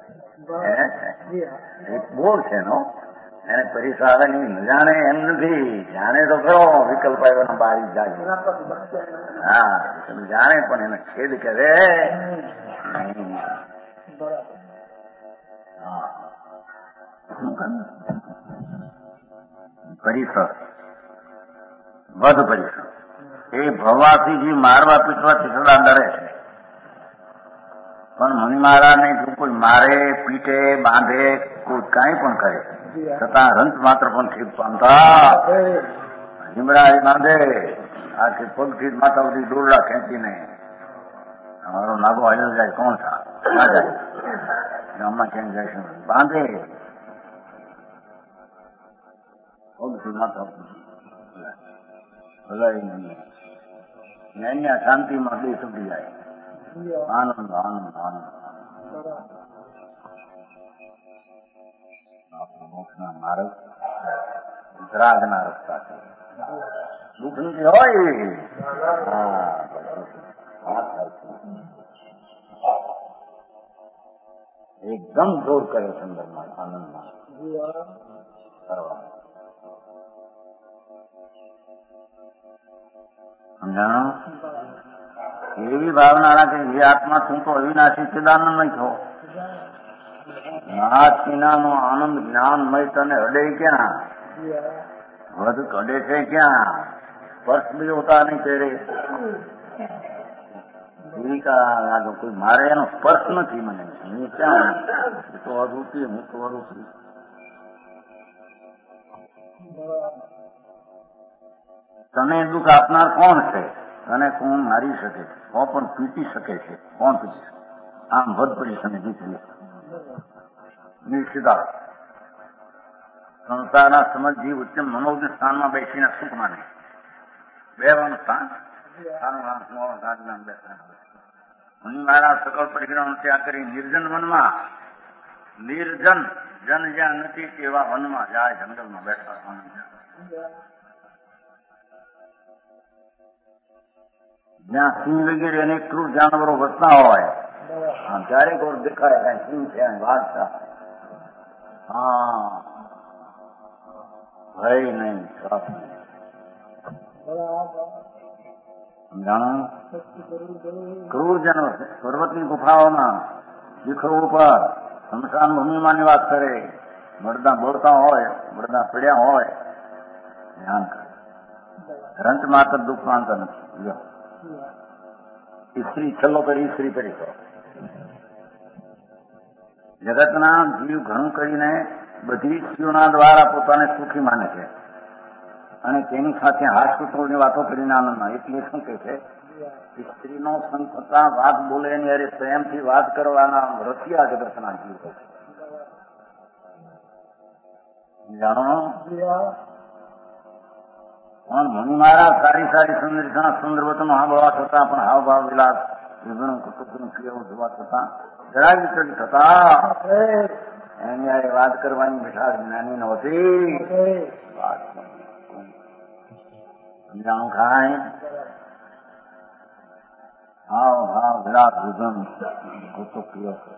બોલ છે નો એને પરીક્ષા આવે નહીં. જાણે એમ નથી. જાણે તો ખરો વિકલ્પ આવ્યો બારી જાય. હા જાણે પણ એને છેદ કરે. પરિસર વધ પરિસર એ ભવવાથી જે મારવા પીટવાથી સદા ડરે છે. પણ મુનિ મહારાજને જો કોઈ મારે, પીટે, બાંધે, કોઈ કાંઈ પણ કરે છતાં રંત માત્ર પણ ઠીક પામતા. હિમરા બાંધે આખી પગથી માતા બધી દોરડા ખેંચીને અમારો નાગો હાલ્યો જાય કોણ થા ના જાય ગામમાં ક્યાંય જાય છે બાંધે પગથી માતા હલાવી નહીં શાંતિમાં બે સુટી જાય. આનંદ આનંદ આનંદ. મોક્ષના માર્ગ વિતરાગના રસ્તા છે. દુઃખ નથી હોય એકદમ જોર કરે સંદર્ભમાં આનંદમાં કરવા. સમજાણો? એવી ભાવના રાખે જે આત્મા તું તો અવિનાશી ચિદાનંદમય છો. નાથ વિનાનો આનંદ જ્ઞાનમય તને અડે ક્યાં? વધુ કડે છે ક્યાં? સ્પર્શ બી હોતા નહીં પહેરે. કોઈ મારે એનો સ્પર્શ નથી મને. હું ક્યાં? હું તો અરૂપી, હું તો અરૂપી. તને દુઃખ આપનાર કોણ છે? તને કોણ મારી શકે? કોણ પણ પીટી શકે છે? કોણ પીટી શકે? આમ વધ પડી તને જીતી નિશ્ચિતા સંસારના સમજી ઉચ્ચમ મનોજ્ઞ સ્થાનમાં બેસીને સુખ માને. બેવાનું સ્થાન મારા સકળ પરિગ્રહનો ત્યાગ કરી નિર્જન વનમાં, નિર્જન જન જ્યાં નથી તેવા વનમાં જાય, જંગલમાં બેઠા. જ્યાં સિંહ વગેરે અનેક ક્રૂર જાનવરો વસતા હોય ત્યારે કોર દેખાય સિંહ છે વાઘ છે. હા, ભય નહીં, શ્વાસ નહીં. સમજાણું? ક્રૂર જાનવર પર્વતની ગુફાઓમાં શિખરો ઉપર સ્મશાન ભૂમિમાં નિવાસ કરે. મરદા બોલતા હોય, મરદા પીડ્યા હોય, ધ્યાન કરે. રંચ માત્ર દુઃખ માનતા નથી. સ્ત્રી છલ્લો કરી સ્ત્રી કરી શકો. જગતના જીવ ઘણું કરીને બધી સ્ત્રીઓના દ્વારા પોતાને સુખી માને છે અને તેની સાથે હાસ્યની વાતો કરીને આનંદમાં. એટલે શું કે છે? સ્ત્રીનો સંગ થતા વાત બોલે એની અરે પ્રેમથી વાત કરવાના રસિયા જગતના જીવ છે. જાણો પણ મનુ મહારાજ સારી સારી સુંદર વતનો સાંભળવા છતાં પણ હાવભાવ વિલાસ વિભિન્ન કુટુંબ ક્રિયાઓ જોવા છતાં જરા વિચલિત થતા એની વાત કરવાની મીઠાશ જ્ઞાની નહોતી. સમજાણું ખાય? હાવ ભાવ વિલાસ વિભિન્ન કુટુંબ ક્રિયા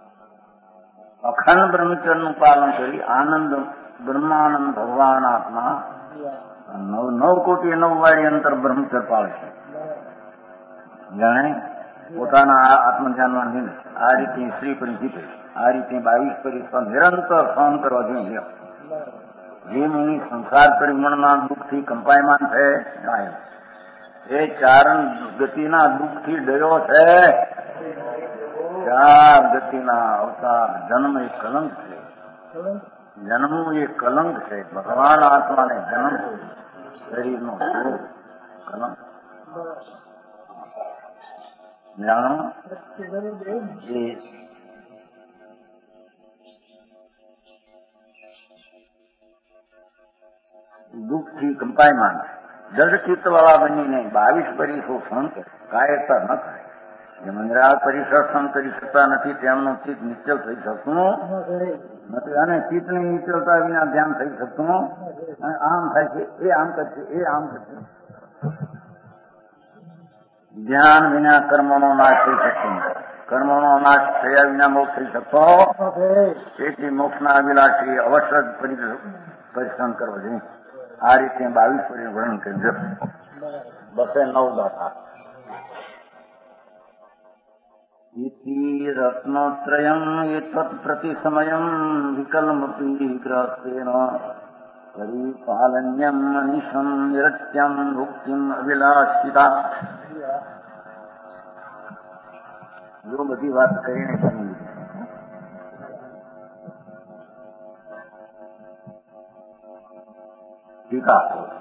અખંડ બ્રહ્મચર્યનું પાલન કરી આનંદ બ્રહ્માનંદ ભગવાન આત્મા 9 કોટી 9 વાળી અંતર બ્રહ્મચર્ય પાળે છે. જાણે પોતાના આત્મધ્યાનમાં આ રીતે સ્ત્રી પરી જીતે, આ રીતે 22 પરી નિરંતર સહન કરવા જોઈએ. જે મુનિ સંસાર પરિમણના દુઃખથી કંપાયમાન છે એ 4 ગતિના દુઃખથી ડર્યો છે. 4 ગતિના અવતાર જન્મ એ કલંક છે. જન્મવું એ કલંક છે. ભગવાન આત્માને જન્મ શરીરનો કલંક. જાણો એ દુઃખથી કંપાયમાન જડ ચિત્ત વાળા બનીને 22 પરિસો સહન કરે, કાયરતા ન થાય. જે મંદિરા પરિસર સહન કરી શકતા નથી તેમનું ચિત્ત નિશ્ચલ થઈ શકતું નથી અને ચિત્તની નિશ્ચલતા વિના ધ્યાન થઈ શકતું. આમ થાય છે, એ આમ કરશે, એ આમ કરશે. ધ્યાન વિના કર્મનો નાશ થઈ શકતો નથી. કર્મનો નાશ થયા વિના મોક્ષ થઈ શકતો. તેથી મોક્ષના અભિલાષી અવશ્ય પરિશ્રમ કરવો જોઈએ. આ રીતે 22 પરી વર્ણન કરી જશે. 209 ગાથા. ઇતિ રત્નોત્રયમ એતત્ પ્રતિસમયમ વિકલમપી ગ્રસ્તેન પરિપાલન્યમ અનિશમ નિરત્યમ ભુક્તિમ અભિલાષિતા. જો બધી વાત કરીને સમજી ટીકા.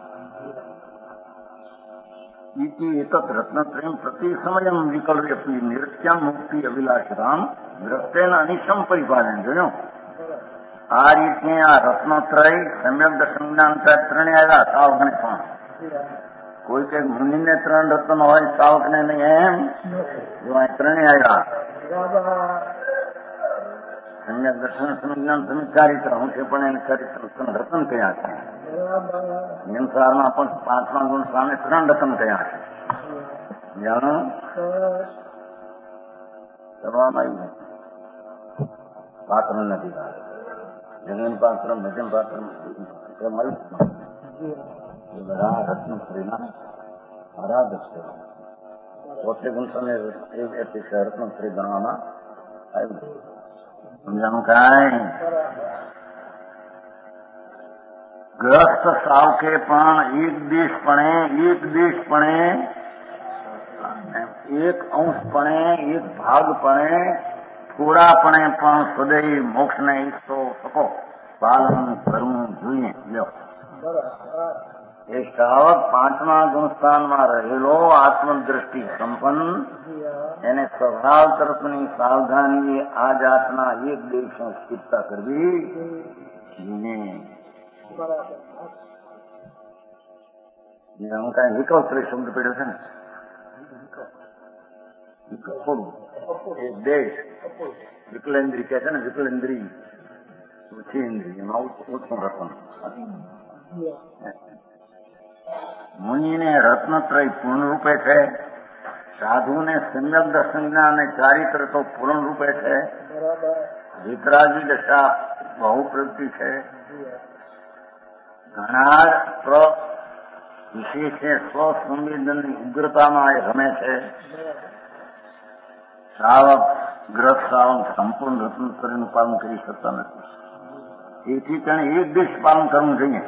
ઇતિ એતત્ રત્નત્રયમ પ્રતિસમયમ વિકલ્પી નિરત્યમ મુક્તિ અભિલાષિતામ ગ્રસ્તેન અનિશમ પરિપાલન. જોયું? આ રીતે આ રત્નોત્રય સમ્યક દર્શન જ્ઞાન 3 આવ્યા. સાવકને 3. કોઈ કઈક મુનિને 3 રત્ન હોય, સાવકને નહીં એમ? જો આ 3 આવ્યા. સમ્યક દર્શન જ્ઞાન સમિત ચારિત્ર હું છે પણ એને ચારિત્ર રતન કયા છે. સંસારમાં પણ 5મા ગુણ સામે 3 રતન કયા છે. જાણો કરવામાં આવ્યું પાત્ર નથી. જમીન પાત્ર, મધ્યમ પાત્ર મળ્યું. એ બધા રત્ન શ્રીના આરાધક છે. 40 ગુણ તમે રત્ન શ્રી ગણવામાં આવ્યું. સમજાણું કાંઈ? ગ્રસ્ત સાવકે પણ એક દેશપણે, એક અંશપણે, એક ભાગપણે, થોડાપણે પણ સદૈવ મોક્ષને ઈચ્છતો શકો પાલન કરવું જોઈએ. લ્યો, એ શ્રાવક 5મા ગુણસ્થાનમાં રહેલો આત્મદ્રષ્ટિ સંપન્ન એને સ્વભાવ તરફની સાવધાની આ જાતના એક દેશની સ્થિરતા કરવી. હું કઈ વિકલ્પ શબ્દ પડ્યો છે ને થોડું એ દેશ વિકલેન્દ્રી કે છે ને વિકલેન્દ્રી ઓછી ઇન્દ્રી એમાં ઓછું રતન મુનિને રત્નત્રય પૂર્ણ રૂપે છે, સાધુને સમ્યક દર્શન જ્ઞાન અને ચારિત્ર તો પૂર્ણ રૂપે છે, વિતરાગી દશા બહુ પ્રવૃત્તિ છે, ઘણા વિશેષે સ્વસંવેદનની ઉગ્રતામાં એ રમે છે, શ્રાવક ગ્રહ શ્રાવક સંપૂર્ણ રત્નત્રયનું પાલન કરી શકતા નથી, તેથી તેને એક દેશ પાલન કરવું જોઈએ.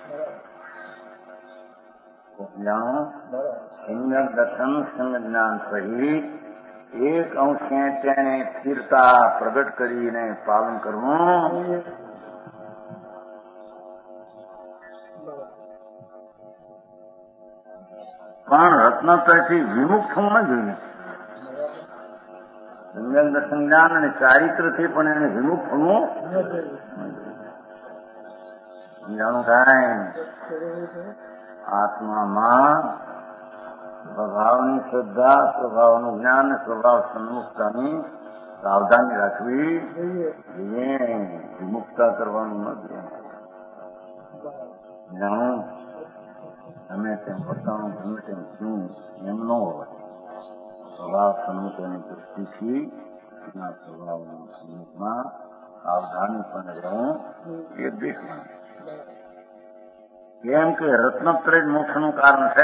જાણો સમ્યક દર્શન સમ્યક જ્ઞાન સહિત એક અંશે તેને સ્થિરતા પ્રગટ કરીને પાલન કરવું. પણ રત્નત્રયથી વિમુખ થવું ન જોઈએ. સમ્યક દર્શન જ્ઞાન અને ચારિત્રથી પણ એને વિમુખ થવું જાણું કાંઈ આત્મામાં સ્વભાવની શ્રદ્ધા, સ્વભાવનું જ્ઞાન, સ્વભાવ સન્મુખતાની સાવધાની રાખવી જોઈએ. વિમુખતા કરવાનું નથી. જાણું ગમે તેમ પોતાનું ગમે તેમ શું એમ ન હોય. સ્વભાવ સન્મુખની દૃષ્ટિથી એના સ્વભાવના સન્મુખમાં સાવધાની પણ રહેવું એ દેશમાં. કેમ કે રત્નત્રય મોક્ષનું કારણ છે.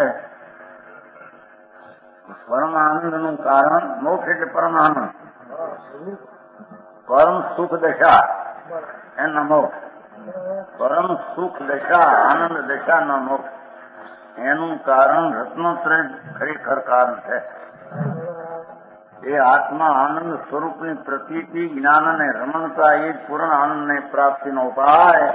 પરમ આનંદનું કારણ મોક્ષ એટલે પરમ આનંદ, પરમ સુખ દશા એના મોક્ષ, પરમ સુખ દશા આનંદ દશાના મોક્ષ એનું કારણ રત્નત્રય ખરેખર કારણ છે. એ આત્મા આનંદ સ્વરૂપની પ્રતીતિ જ્ઞાન અને રમણતા એ જ પૂર્ણ આનંદને પ્રાપ્તિનો ઉપાય.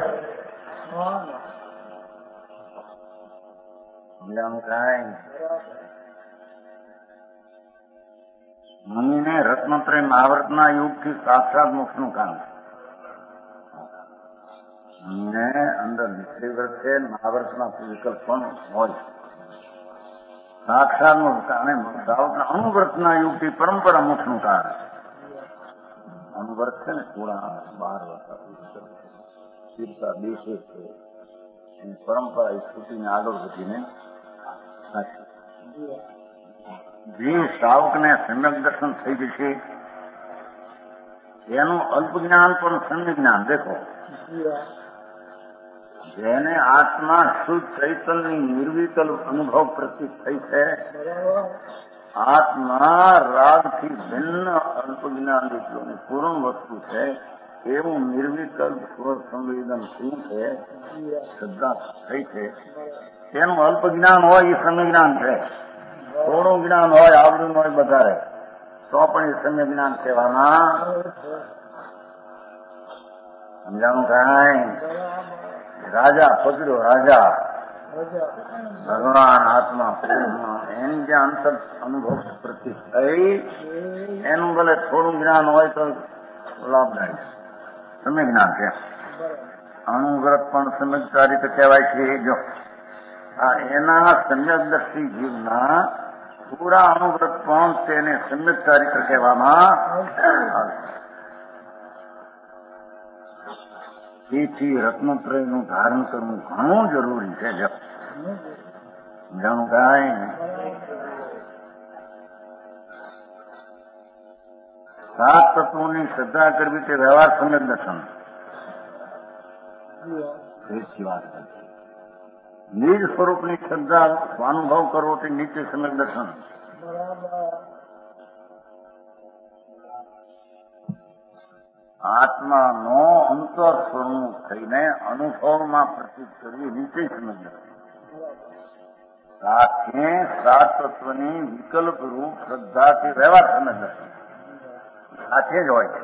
મુનિને રત્નત્રય મહાવ્રતના યુગથી સાક્ષાત મોક્ષનું કામ છે. મુનિને અંદર નિશ્ચય વ્રત છે, મહાવ્રતના વિકલ્પ પણ હોય. સાક્ષાત મોક્ષ અને સાવકના અનુવ્રતના યુગથી પરંપરા મોક્ષનું કારણ છે. અનુવ્રત છે ને થોડા 12 વર્ષ દેશે છે એની પરંપરા એ છૂટીને આગળ વધીને જે શ્રાવકને સમ્યક દર્શન થઈ જશે એનું અલ્પ જ્ઞાન પણ સમ્યક જ્ઞાન. દેખો, જેને આત્મા શુદ્ધ ચૈતન્યની નિર્વિકલ્પ અનુભવ પ્રતીત થઈ છે, આત્મા રાગથી ભિન્ન અલ્પ જ્ઞાન જેટલું પૂર્ણ વસ્તુ છે એવું નિર્વિકલ્પ સ્વ સંવેદન શું છે, શ્રદ્ધા થઈ છે, તેનું અલ્પ જ્ઞાન હોય એ સમ્ય જ્ઞાન છે. થોડું જ્ઞાન હોય, આવડું હોય વધારે, તો પણ એ સમ્ય જ્ઞાન કહેવામાં. સમજાણું કાંઈ? રાજા પકડ્યો, રાજા ભગવાન આત્મા એની જે અંતર અનુભવ પ્રતીત થઈ એનું ભલે થોડું જ્ઞાન હોય તો લાભદાયક સમ્ય જ્ઞાન છે. અનુવ્રત પણ સમ્યકતા રીતે કહેવાય છે. જો એના સમ્યકદર્શી જીવના પૂરા અનુવ્રત પણ તેને સમ્યકતા રીતે કહેવામાં આવે. તેથી રત્નત્રયનું ધારણ કરવું ઘણું જરૂરી છે. જાણું કાંઈ? સાત તત્વોની શ્રદ્ધા કરવી તે વ્યવહાર સમ્યક દર્શન. વાત નિજ સ્વરૂપની શ્રદ્ધા સ્વાનુભવ કરવો તે નિત્ય સમ્યક દર્શન. આત્માનો અંતર સ્વરૂપ થઈને અનુભવમાં પ્રતીત કરવી નિત્ય સમ્યક દર્શન. સાથે સાત તત્વની વિકલ્પ રૂપ શ્રદ્ધાથી વ્યવહાર સમ્યક દર્શન સાથે જ હોય છે.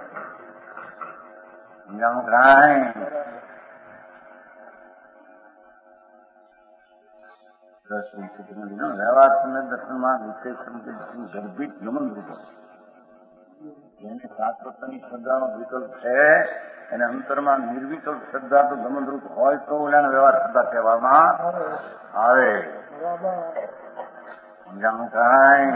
વ્યવહાર સમ્યક દર્શનમાં નિત્ય સમ્યક દર્શન ગર્ભિત ગમન રૂપ જેને સાત તત્વની શ્રદ્ધાનો વિકલ્પ છે એને અંતરમાં નિર્વિકલ્પ શ્રદ્ધા તો ગમનરૂપ હોય તો ઓલાને વ્યવહાર શ્રદ્ધા કહેવામાં આવે. સમજાણું કાંઈ?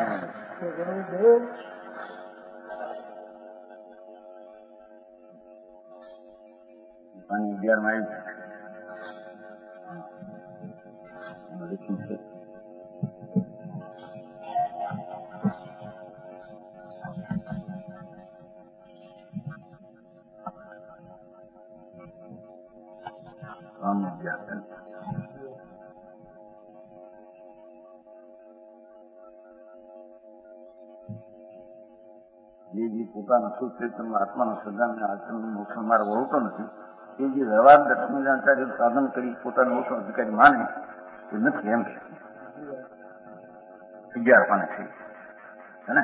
11 માં જે પોતાના શુદ્ધ ચૈતન્ય આત્માના સદાને આચરણ મોક્ષ માર્ગ હોતો નથી, એ જે વ્યવહાર દર્શન સાધન કરી પોતાનું મોક્ષ અધિકારી માને એ નથી. એમ 11 પાને છે ને.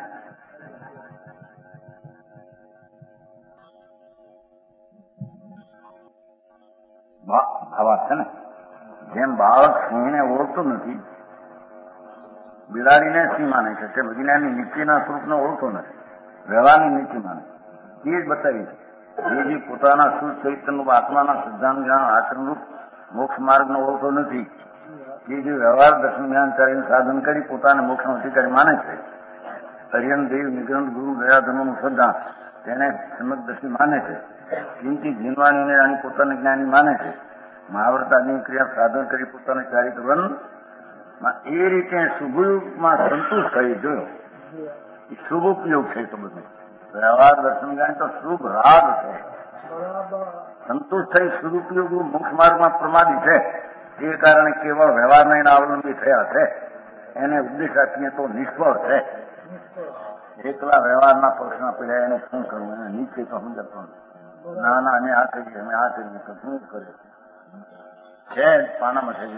ભાવા છે ને, જેમ બાળક સિંહને ઓળખતું નથી, બિલાડીને સિંહ માને છે, તે વિજ્ઞાનની નીચેના સ્વરૂપને ઓળખતો નથી, વ્યવહારની નીચે માને. એ જ બતાવી છે જે પોતાના શુદ્ધ ચૈતન્ય આત્માના સિદ્ધાંત જ્ઞાન આચરણરૂપ મોક્ષ માર્ગનો ઓળખતો નથી, એ જે વ્યવહાર દર્શન જ્ઞાન ચાલીને સાધન કરી પોતાને મોક્ષનો અધિકારી માને છે, હરિયન દેવ નિગ્રંથ ગુરુ દયાધર્મનું શ્રદ્ધા તેને સમજદર્શી માને છે, કિંમતી જીનવાણીને આની પોતાને જ્ઞાની માને છે, મહાવ્રતાની ક્રિયા સાધન કરી પોતાને ચારિત્રવન એ રીતે શુભમાં સંતુષ્ટ થઈ જોયો. શુભ ઉપયોગ છે તો બધું વ્યવહાર દર્શન જ્ઞાન તો શુભ રાગ છે. સંતુષ્ટ થઈ સદુપયોગ મોક્ષ માર્ગમાં પ્રમાદી છે, તે કારણે કેવળ વ્યવહારના એના અવલંબી થયા છે, એને ઉપદેશ આપીએ તો નિષ્ફળ છે. એકલા વ્યવહારના પક્ષમાં પડ્યા એને શું કરવું, એને નીચે તો સમજતો ના ના અમે આ કરીએ અમે આ કરીએ તો શું કરે છે. પાનામાં છે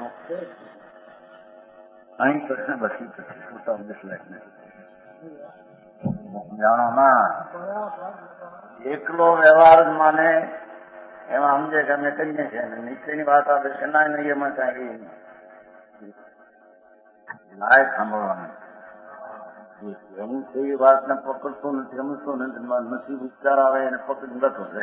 અહીં કૃષ્ણ બસી કરશે પોતા ઉપદેશ લાયક નથી. જાણોમાં એકલો વ્યવહાર જ માને એમાં સમજે કે અમે કરીએ છીએ, નીચેની વાત આપે કે ના નહીં એમાં કઈ લાયક સાંભળવાનું. એની કોઈ વાતને પકડતો નથી, સમજતો નથી, વિચાર આવે એને પકડી લતો છે.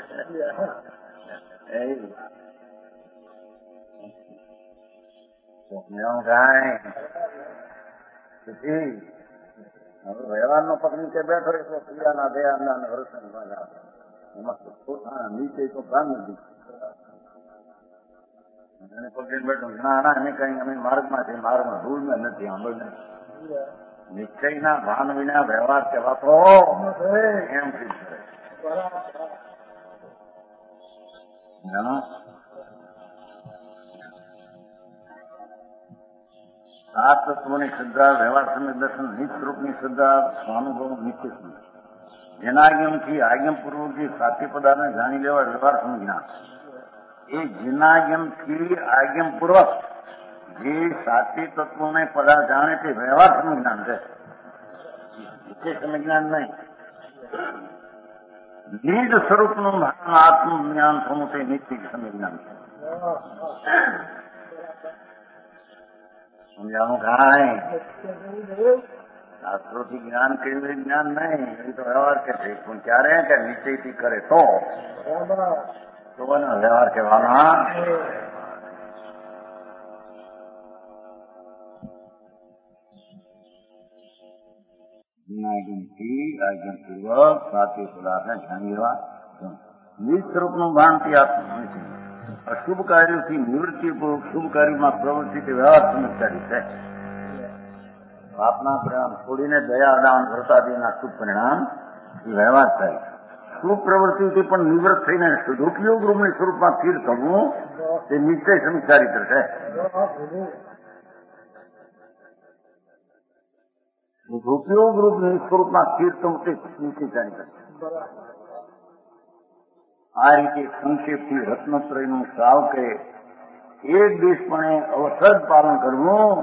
હવે વ્યવહારનો પકડી કે બેઠો એટલો ક્રિયાના દયાના વર્તન એમાં પોતાના નીચે તો ભાન નથી. એને પકડીને બેઠો ના ના અમે કઈ અમે માર્ગમાં છે, માર્ગમાં ભૂલ નથી. આંબળ નિશ્ચયના ભાન વિના વ્યવહાર કહેવાતો એમ થઈ શકે. સાત તત્વોની શ્રદ્ધા, વ્યવહાર સમય દર્શન, નિજ સ્વરૂપની શ્રદ્ધા, સ્વાનુભવ નિશ્ચય સમજ, જેના આગમથી આગમપૂર્વક જે સાચી પદાર્થને જાણી લેવા વ્યવહાર સમજ્ઞાન, એ જેનાગમથી આગમપૂર્વક જે સાચી તત્વોને પદાર્થ જાણે તે વ્યવહાર સમજ્ઞાન છે, નિશ્ચય સમજ્ઞાન નહીં. નિજ સ્વરૂપનું આત્મજ્ઞાન થવું તે નિશ્ચય સમજ્ઞાન છે. સમજાણું કાંઈ? શાસ્ત્રોથી જ્ઞાન કેવું જ્ઞાન નહીં, એ તો વ્યવહાર કે છે. પણ ક્યારે કે નિશ્ચયથી કરે તો એનો વ્યવહાર કહેવાના. આગમપૂર્વક સાચી પદાર્થને જાણી લેવા નિજ સ્વરૂપનું ભાનથી આત્મ અશુભ કાર્યોથી નિવૃત્તિપૂર્વક શુભ કાર્યોમાં પ્રવૃત્તિ વ્યવહાર સમજદારી છે. પાપના પરિણામ છોડીને દયા દાન વ્રતાદિના શુભ પરિણામ વ્યવહાર થાય. શુભ પ્રવૃત્તિથી પણ નિવૃત્ત થઈને સદુપયોગ રૂપની સ્વરૂપમાં સ્થિર થવું તે નિશ્ચય સમજદારી છે. સદુપયોગ રૂપની સ્વરૂપમાં સ્થિર થવું તે નિશ્ચયચારી છે. આ રીતે સંક્ષેપથી રત્નત્રયનું સાવ કે એક દેશપણે અવસર પાલન કરવું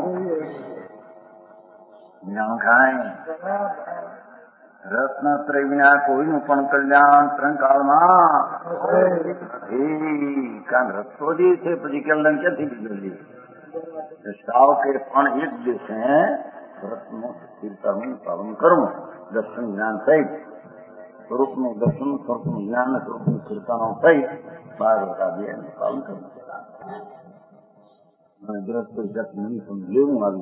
રત્નત્રય વિના કોઈનું પણ કલ્યાણ ત્રણકાળમાં કારણ રસ્તો જે છે પછી કલ્યાણ ક્યાંથી લીધેલી સાવ કે પણ એક દેશે રત્નો સ્થિરતાનું પાલન કરવું દર્શન જ્ઞાન સહિત સ્વરૂપનું દર્શન, સ્વરૂપનું જ્ઞાન, સ્વરૂપની કીર્તનો થઈ બહાર વટાવીએ પાલન કરવું. ગ્રસ્ત નહીં પણ લેવું આવી